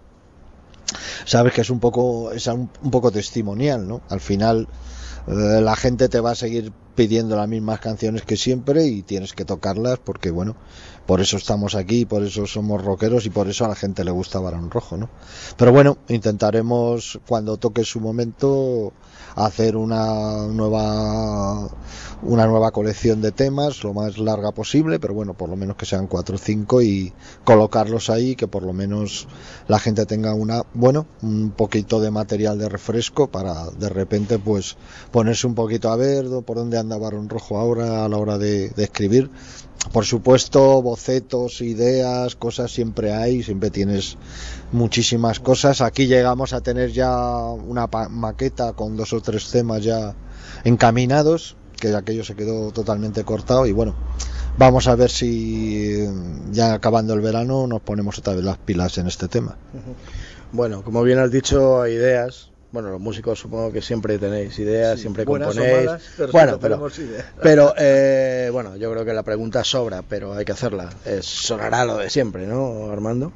sabes que es un poco es un, un poco testimonial, ¿no? Al final eh, la gente te va a seguir pidiendo las mismas canciones que siempre y tienes que tocarlas porque bueno, por eso estamos aquí, por eso somos rockeros y por eso a la gente le gusta Barón Rojo, ¿no? Pero bueno, intentaremos cuando toque su momento hacer una nueva una nueva colección de temas lo más larga posible, pero bueno, por lo menos que sean cuatro o cinco y colocarlos ahí, que por lo menos la gente tenga una, bueno, un poquito de material de refresco para de repente pues ponerse un poquito a ver por dónde anda Barón Rojo ahora a la hora de, de escribir. Por supuesto, bocetos, ideas, cosas siempre hay, siempre tienes muchísimas cosas. Aquí llegamos a tener ya una maqueta con dos o tres temas ya encaminados, que aquello se quedó totalmente cortado y bueno, vamos a ver si ya acabando el verano nos ponemos otra vez las pilas en este tema. Bueno, como bien has dicho, hay ideas. Bueno, los músicos supongo que siempre tenéis ideas, sí, siempre componéis. Malas, pero bueno, pero, pero eh, bueno, yo creo que la pregunta sobra, pero hay que hacerla. Es, sonará lo de siempre, ¿no, Armando?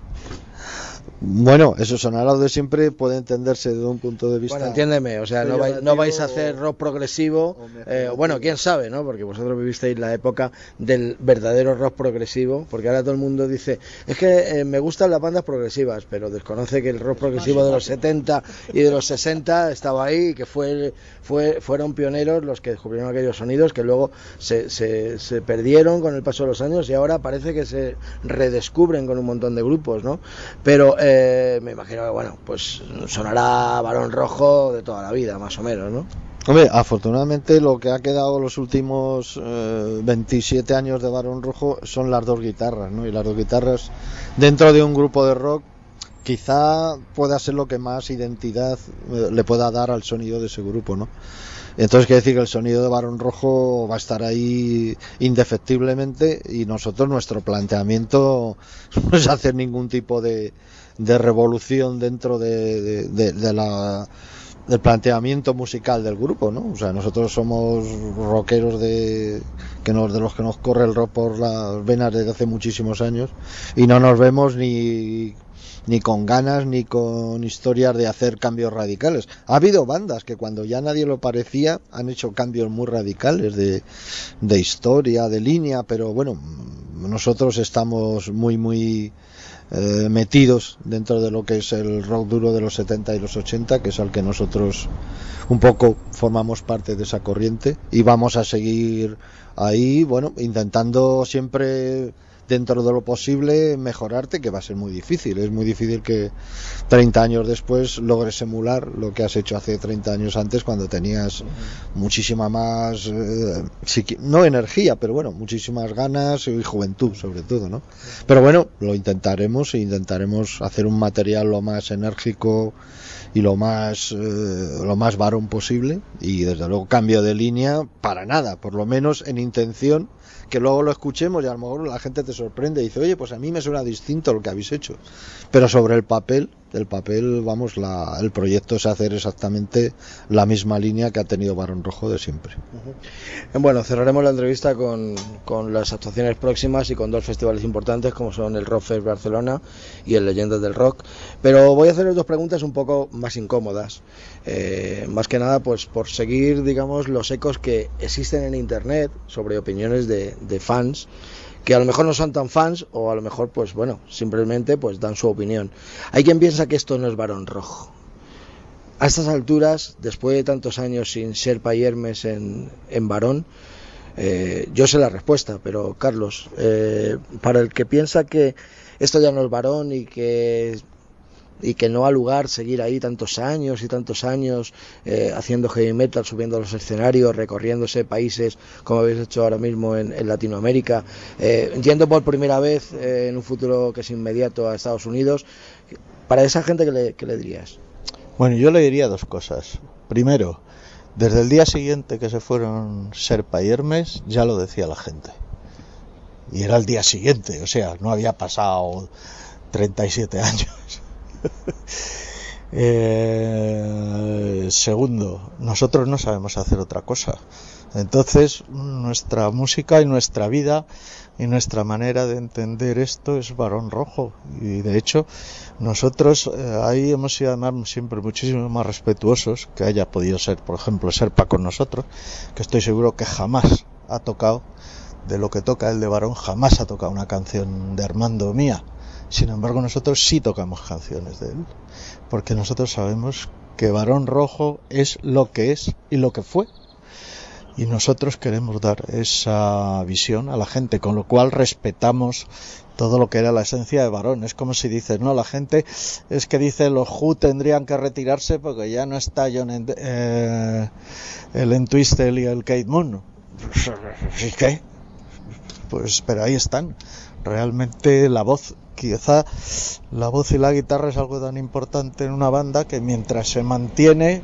Bueno, eso sonará lo de siempre, puede entenderse desde un punto de vista... Bueno, entiéndeme, o sea, no vais, no vais a hacer rock progresivo, eh, bueno, quién sabe, ¿no? Porque vosotros vivisteis la época del verdadero rock progresivo, porque ahora todo el mundo dice, es que eh, me gustan las bandas progresivas, pero desconoce que el rock progresivo de los setenta y de los sesenta estaba ahí, y que fue, fue, fueron pioneros los que descubrieron aquellos sonidos que luego se, se, se perdieron con el paso de los años y ahora parece que se redescubren con un montón de grupos, ¿no? Pero eh, me imagino que, bueno, pues sonará Barón Rojo de toda la vida, más o menos, ¿no? Hombre, afortunadamente lo que ha quedado los últimos eh, veintisiete años de Barón Rojo son las dos guitarras, ¿no? Y las dos guitarras dentro de un grupo de rock quizá pueda ser lo que más identidad eh, le pueda dar al sonido de ese grupo, ¿no? Entonces quiere decir que el sonido de Barón Rojo va a estar ahí indefectiblemente y nosotros nuestro planteamiento no es hacer ningún tipo de, de revolución dentro de, de, de, de la del planteamiento musical del grupo, ¿no? O sea, nosotros somos rockeros de que nos de los que nos corre el rock por las venas desde hace muchísimos años y no nos vemos ni ni con ganas ni con historias de hacer cambios radicales. Ha habido bandas que cuando ya nadie lo parecía han hecho cambios muy radicales de, de historia, de línea, pero bueno, nosotros estamos muy muy eh, metidos dentro de lo que es el rock duro de los setenta y los ochenta, que es al que nosotros un poco formamos parte de esa corriente, y vamos a seguir ahí, bueno, intentando siempre dentro de lo posible mejorarte, que va a ser muy difícil. Es muy difícil que treinta años después logres emular lo que has hecho hace treinta años antes, cuando tenías muchísima más eh, no energía, pero bueno, muchísimas ganas y juventud sobre todo, ¿no? Pero bueno, lo intentaremos e intentaremos hacer un material lo más enérgico y lo más eh, lo más varón posible, y desde luego cambio de línea para nada, por lo menos en intención, que luego lo escuchemos y a lo mejor la gente te sorprende y dice, oye, pues a mí me suena distinto lo que habéis hecho, pero sobre el papel el papel, vamos, la, el proyecto es hacer exactamente la misma línea que ha tenido Barón Rojo de siempre. Uh-huh. Bueno, cerraremos la entrevista con, con las actuaciones próximas y con dos festivales importantes como son el Rockfest Barcelona y el Leyendas del Rock, pero voy a hacer dos preguntas un poco más incómodas, eh, más que nada pues por seguir, digamos, los ecos que existen en internet sobre opiniones de, de fans que a lo mejor no son tan fans, o a lo mejor pues bueno, simplemente pues dan su opinión. Hay quien piensa que esto no es Barón Rojo. A estas alturas, después de tantos años sin Sherpa y Hermes en, en Barón, eh, yo sé la respuesta, pero Carlos, eh, para el que piensa que esto ya no es Barón y que y que no ha lugar seguir ahí tantos años y tantos años eh, haciendo heavy metal, subiendo a los escenarios, recorriéndose países como habéis hecho ahora mismo en, en Latinoamérica, eh, yendo por primera vez eh, en un futuro que es inmediato a Estados Unidos. Para esa gente, ¿qué le, qué le dirías? Bueno, yo le diría dos cosas. Primero, desde el día siguiente que se fueron Sherpa y Hermes, ya lo decía la gente. Y era el día siguiente, o sea, no había pasado treinta y siete años. eh, segundo, nosotros no sabemos hacer otra cosa. Entonces, nuestra música y nuestra vida y nuestra manera de entender esto es Barón Rojo. Y de hecho, nosotros eh, ahí hemos sido además siempre muchísimo más respetuosos que haya podido ser, por ejemplo, Sherpa con nosotros, que estoy seguro que jamás ha tocado, de lo que toca el de Barón, jamás ha tocado una canción de Armando mía. Sin embargo, nosotros sí tocamos canciones de él, porque nosotros sabemos que Barón Rojo es lo que es y lo que fue, y nosotros queremos dar esa visión a la gente, con lo cual respetamos todo lo que era la esencia de Barón. Es como si dices, no, la gente es que dice los Who tendrían que retirarse porque ya no está John en, eh, el Entwistle y el Kate Moon. ¿Y qué? Pues pero ahí están. Realmente la voz, quizá la voz y la guitarra es algo tan importante en una banda que mientras se mantiene,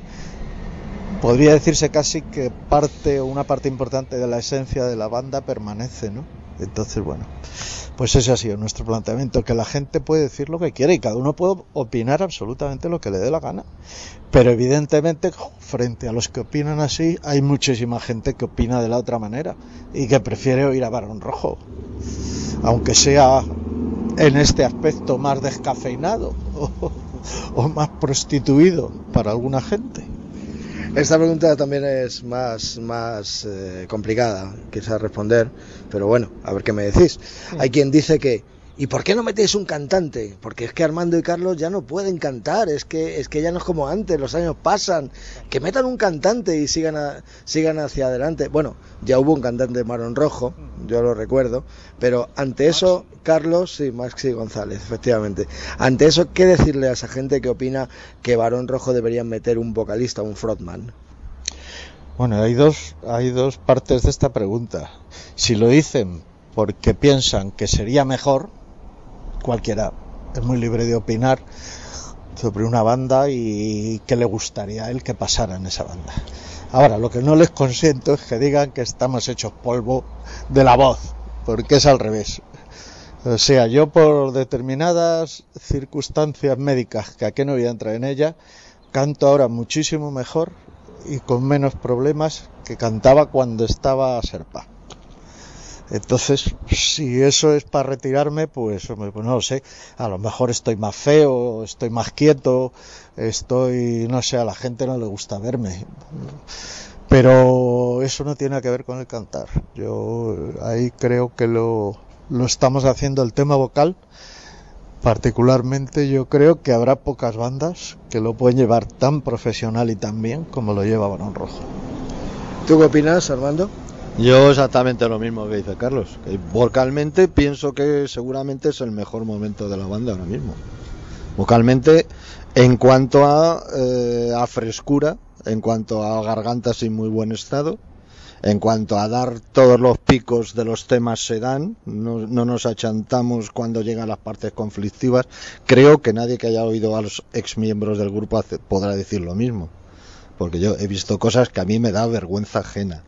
podría decirse casi que parte o una parte importante de la esencia de la banda permanece, ¿no? Entonces, bueno, pues ese ha sido nuestro planteamiento, que la gente puede decir lo que quiere y cada uno puede opinar absolutamente lo que le dé la gana, pero evidentemente frente a los que opinan así hay muchísima gente que opina de la otra manera y que prefiere oír a Barón Rojo, aunque sea en este aspecto más descafeinado o, o más prostituido para alguna gente. Esta pregunta también es más, más eh, complicada, quizás responder, pero bueno, a ver qué me decís. Sí. Hay quien dice que, ¿y por qué no metéis un cantante? Porque es que Armando y Carlos ya no pueden cantar, es que es que ya no es como antes, los años pasan, que metan un cantante y sigan a, sigan hacia adelante. Bueno, ya hubo un cantante de Barón Rojo, yo lo recuerdo, pero ante eso, Carlos, sí, Maxi González, efectivamente. Ante eso, ¿qué decirle a esa gente que opina que Barón Rojo deberían meter un vocalista, un frontman? Bueno, hay dos, hay dos partes de esta pregunta. Si lo dicen porque piensan que sería mejor, cualquiera es muy libre de opinar sobre una banda y qué le gustaría a él que pasara en esa banda. Ahora, lo que no les consiento es que digan que estamos hechos polvo de la voz, porque es al revés. O sea, yo por determinadas circunstancias médicas, que aquí no voy a entrar en ellas, canto ahora muchísimo mejor y con menos problemas que cantaba cuando estaba Serpa. Entonces, si eso es para retirarme, pues, pues no lo sé, a lo mejor estoy más feo, estoy más quieto, estoy, no sé, a la gente no le gusta verme, pero eso no tiene que ver con el cantar. Yo ahí creo que lo, lo estamos haciendo el tema vocal. Particularmente yo creo que habrá pocas bandas que lo pueden llevar tan profesional y tan bien como lo lleva Barón Rojo. ¿Tú qué opinas, Armando? Yo exactamente lo mismo que dice Carlos. Que vocalmente pienso que seguramente es el mejor momento de la banda ahora mismo. Vocalmente, en cuanto a, eh, a frescura, en cuanto a gargantas en muy buen estado, en cuanto a dar todos los picos de los temas se dan, no, no nos achantamos cuando llegan las partes conflictivas. Creo que nadie que haya oído a los exmiembros del grupo hace, podrá decir lo mismo, porque yo he visto cosas que a mí me da vergüenza ajena,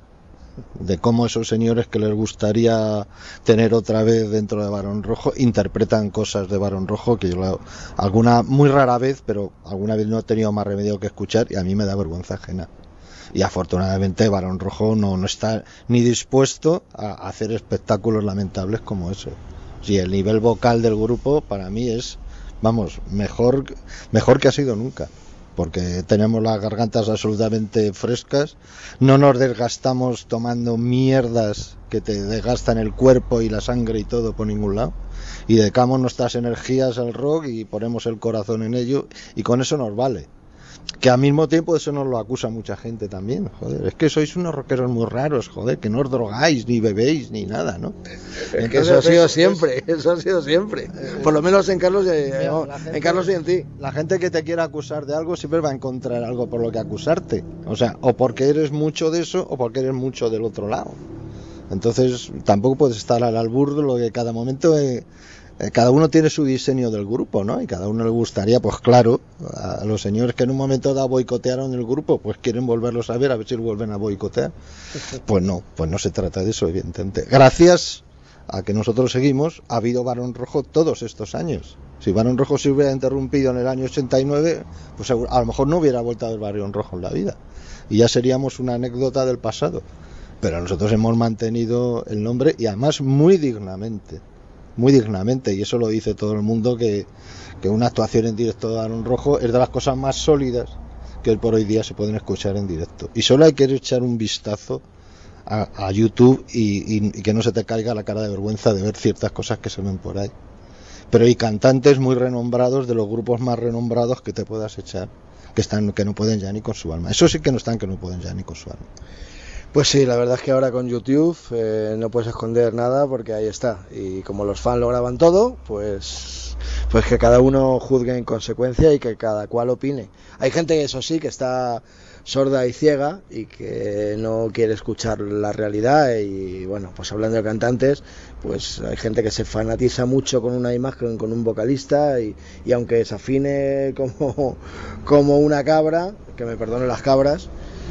de cómo esos señores que les gustaría tener otra vez dentro de Barón Rojo interpretan cosas de Barón Rojo que yo la, alguna muy rara vez, pero alguna vez no he tenido más remedio que escuchar y a mí me da vergüenza ajena. Y afortunadamente Barón Rojo no, no está ni dispuesto a hacer espectáculos lamentables como ese. Sí, el nivel vocal del grupo para mí es, vamos, mejor, mejor que ha sido nunca. Porque tenemos las gargantas absolutamente frescas, no nos desgastamos tomando mierdas que te desgastan el cuerpo y la sangre y todo por ningún lado, y dedicamos nuestras energías al rock y ponemos el corazón en ello, y con eso nos vale. Que al mismo tiempo eso nos lo acusa mucha gente también, joder, es que sois unos rockeros muy raros, joder, que no os drogáis, ni bebéis, ni nada, ¿no? Es Entonces, que eso ha sido siempre, eso ha sido siempre, por lo menos en Carlos, eh, no, gente, en Carlos y en ti. La gente que te quiera acusar de algo siempre va a encontrar algo por lo que acusarte, o sea, o porque eres mucho de eso, o porque eres mucho del otro lado. Entonces tampoco puedes estar al albur de lo que cada momento... Eh, cada uno tiene su diseño del grupo, ¿no? Y cada uno le gustaría, pues claro, a los señores que en un momento dado boicotearon el grupo, pues quieren volverlos a ver, a ver si lo vuelven a boicotear. Pues no, pues no se trata de eso, evidentemente. Gracias a que nosotros seguimos, ha habido Barón Rojo todos estos años. Si Barón Rojo se hubiera interrumpido en el año ochenta y nueve, pues a lo mejor no hubiera vuelto a haber Barón Rojo en la vida. Y ya seríamos una anécdota del pasado. Pero nosotros hemos mantenido el nombre y además muy dignamente. muy dignamente, y eso lo dice todo el mundo, que, que una actuación en directo de Barón Rojo es de las cosas más sólidas que hoy por hoy día se pueden escuchar en directo, y solo hay que echar un vistazo a, a YouTube y, y, y que no se te caiga la cara de vergüenza de ver ciertas cosas que se ven por ahí. Pero hay cantantes muy renombrados, de los grupos más renombrados que te puedas echar, que están, que no pueden ya ni con su alma. Eso sí que no están, que no pueden ya ni con su alma. Pues sí, la verdad es que ahora con YouTube eh, no puedes esconder nada porque ahí está. Y como los fans lo graban todo, pues, pues que cada uno juzgue en consecuencia y que cada cual opine. Hay gente, eso sí, que está sorda y ciega y que no quiere escuchar la realidad. Y bueno, pues hablando de cantantes, pues hay gente que se fanatiza mucho con una imagen, con un vocalista, y, y aunque desafine como, como una cabra, que me perdonen las cabras,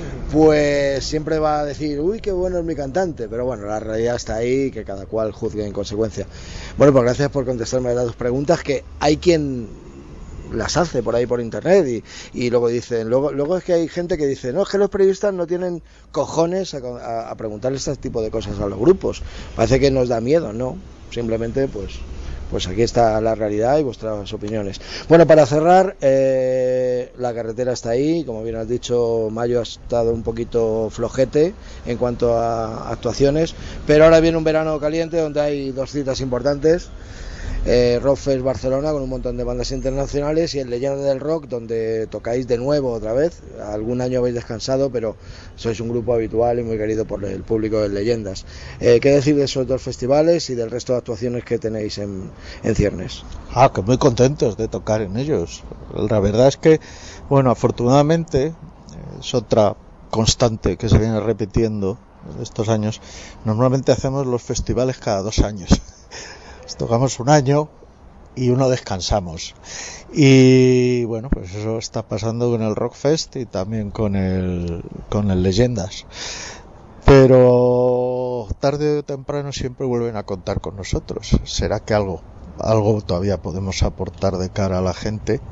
pues siempre va a decir, uy, qué bueno es mi cantante, pero bueno, la realidad está ahí, que cada cual juzgue en consecuencia. Bueno, pues gracias por contestarme las dos preguntas, que hay quien las hace por ahí por internet, y, y luego dicen, luego, luego es que hay gente que dice, no, es que los periodistas no tienen cojones a, a, a preguntar este tipo de cosas a los grupos, parece que nos da miedo, no, simplemente pues... Pues aquí está la realidad y vuestras opiniones. Bueno, para cerrar, eh, la carretera está ahí, como bien has dicho, mayo ha estado un poquito flojete en cuanto a actuaciones, pero ahora viene un verano caliente donde hay dos citas importantes. Eh, Rockfest Barcelona con un montón de bandas internacionales, y el Leyenda del Rock, donde tocáis de nuevo otra vez. Algún año habéis descansado, pero sois un grupo habitual y muy querido por el público de Leyendas. Eh, ¿Qué decir de esos dos festivales y del resto de actuaciones que tenéis en, en ciernes? Ah, que muy contentos de tocar en ellos. La verdad es que, bueno, afortunadamente es otra constante que se viene repitiendo estos años. Normalmente hacemos los festivales cada dos años. Tocamos un año y uno descansamos, y bueno, pues eso está pasando con el Rockfest y también con el con el Leyendas, pero tarde o temprano siempre vuelven a contar con nosotros. Será que algo algo todavía podemos aportar de cara a la gente,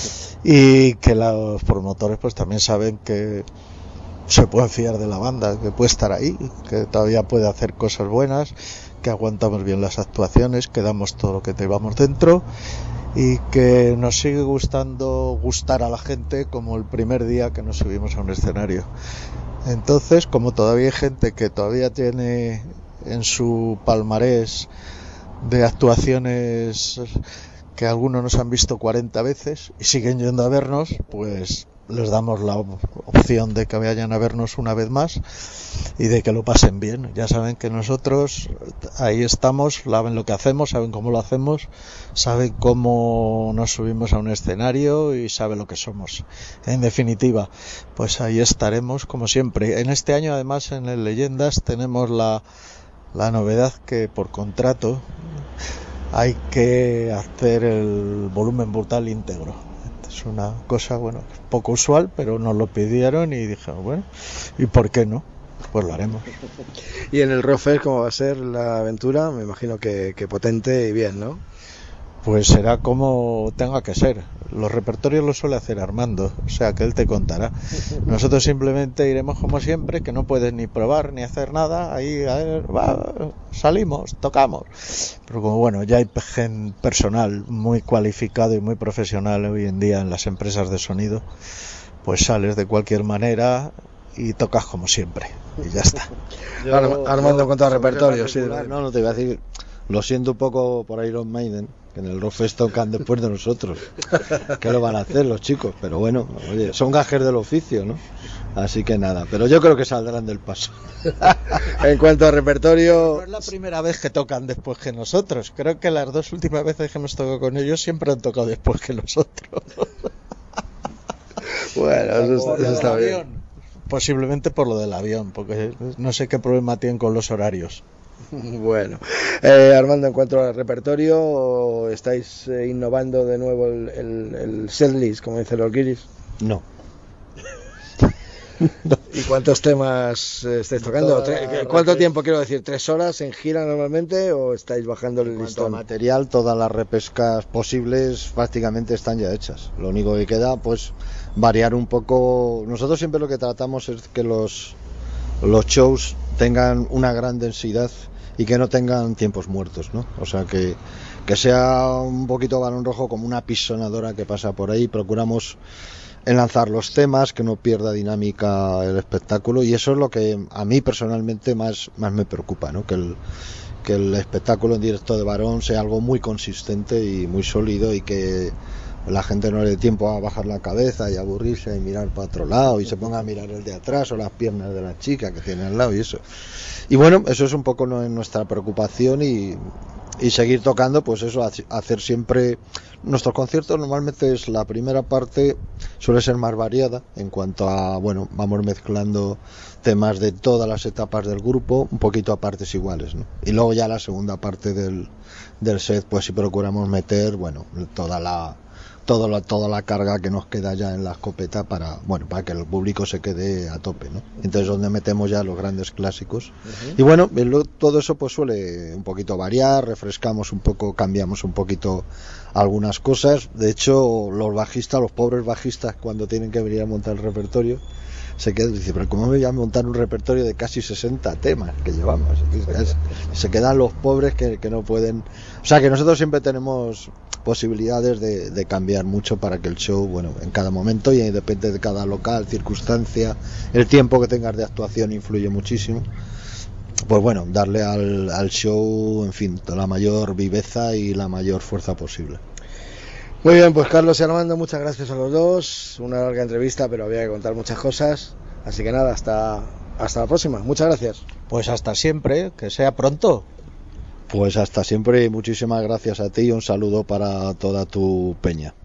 y que los promotores pues también saben que se pueden fiar de la banda, que puede estar ahí, que todavía puede hacer cosas buenas, que aguantamos bien las actuaciones, que damos todo lo que llevamos dentro y que nos sigue gustando gustar a la gente como el primer día que nos subimos a un escenario. Entonces, como todavía hay gente que todavía tiene en su palmarés de actuaciones que algunos nos han visto cuarenta veces y siguen yendo a vernos, pues les damos la opción de que vayan a vernos una vez más y de que lo pasen bien. Ya saben que nosotros ahí estamos, saben lo que hacemos, saben cómo lo hacemos, saben cómo nos subimos a un escenario y saben lo que somos. En definitiva, pues ahí estaremos como siempre. En este año, además, en el Leyendas tenemos la, la novedad que por contrato hay que hacer el volumen brutal íntegro. Es una cosa, bueno, poco usual, pero nos lo pidieron y dije, bueno, ¿y por qué no? Pues lo haremos. Y en el Rockfest, ¿cómo va a ser la aventura? Me imagino que, que potente y bien, ¿no? Pues será como tenga que ser. Los repertorios los suele hacer Armando, o sea que él te contará. Nosotros simplemente iremos como siempre, que no puedes ni probar ni hacer nada. Ahí a ver, va, salimos, tocamos. Pero como bueno, ya hay personal muy cualificado y muy profesional hoy en día en las empresas de sonido, pues sales de cualquier manera y tocas como siempre y ya está. Yo, Armando, en cuanto a repertorio, sí. No, no te voy a decir, lo siento un poco por Iron Maiden, que en el Rockfest tocan después de nosotros. ¿Qué lo van a hacer los chicos? Pero bueno, oye, son gajes del oficio, ¿no? Así que nada, pero yo creo que saldrán del paso. En cuanto a repertorio... No es la primera vez que tocan después que nosotros. Creo que las dos últimas veces que hemos tocado con ellos siempre han tocado después que nosotros. Bueno, eso, eso está bien. Avión. Posiblemente por lo del avión, porque no sé qué problema tienen con los horarios. Bueno, eh, Armando, en cuanto al repertorio, ¿estáis eh, innovando de nuevo el, el, el setlist, como dicen los guiris? No. ¿Y cuántos temas eh, estáis tocando? Toda, ¿Cuánto tiempo, quiero decir? ¿Tres horas en gira normalmente o estáis bajando el en listón? En material, todas las repescas posibles prácticamente están ya hechas. Lo único que queda, pues, variar un poco. Nosotros siempre lo que tratamos es que los, los shows tengan una gran densidad y que no tengan tiempos muertos, ¿no? O sea, que, que sea un poquito balón rojo como una pisonadora que pasa por ahí. Procuramos enlazar los temas, que no pierda dinámica el espectáculo, y eso es lo que a mí personalmente más, más me preocupa, ¿no? Que el, que el espectáculo en directo de Varón sea algo muy consistente y muy sólido y que la gente no le dé tiempo a bajar la cabeza y aburrirse y mirar para otro lado y se ponga a mirar el de atrás o las piernas de la chica que tiene al lado y eso. Y bueno, eso es un poco nuestra preocupación y, y seguir tocando, pues eso, hacer siempre. Nuestros conciertos normalmente es la primera parte suele ser más variada en cuanto a, bueno, vamos mezclando temas de todas las etapas del grupo, un poquito a partes iguales, ¿no? Y luego ya la segunda parte del, del set, pues sí procuramos meter, bueno, toda la toda la, toda la carga que nos queda ya en la escopeta para, bueno, para que el público se quede a tope, ¿no? Entonces donde metemos ya los grandes clásicos. Uh-huh. Y bueno, todo eso pues suele un poquito variar, refrescamos un poco, cambiamos un poquito algunas cosas. De hecho, los bajistas, los pobres bajistas, cuando tienen que venir a montar el repertorio, se quedan, dice, pero ¿cómo me voy a montar un repertorio de casi sesenta temas que llevamos? Se quedan los pobres que, que no pueden. O sea que nosotros siempre tenemos posibilidades de, de cambiar mucho para que el show, bueno, en cada momento, y depende de cada local, circunstancia, el tiempo que tengas de actuación influye muchísimo. Pues bueno, darle al, al show, en fin, la mayor viveza y la mayor fuerza posible. Muy bien, pues Carlos y Armando, muchas gracias a los dos. Una larga entrevista, pero había que contar muchas cosas. Así que nada, hasta, hasta la próxima. Muchas gracias. Pues hasta siempre, que sea pronto. Pues hasta siempre y muchísimas gracias a ti y un saludo para toda tu peña.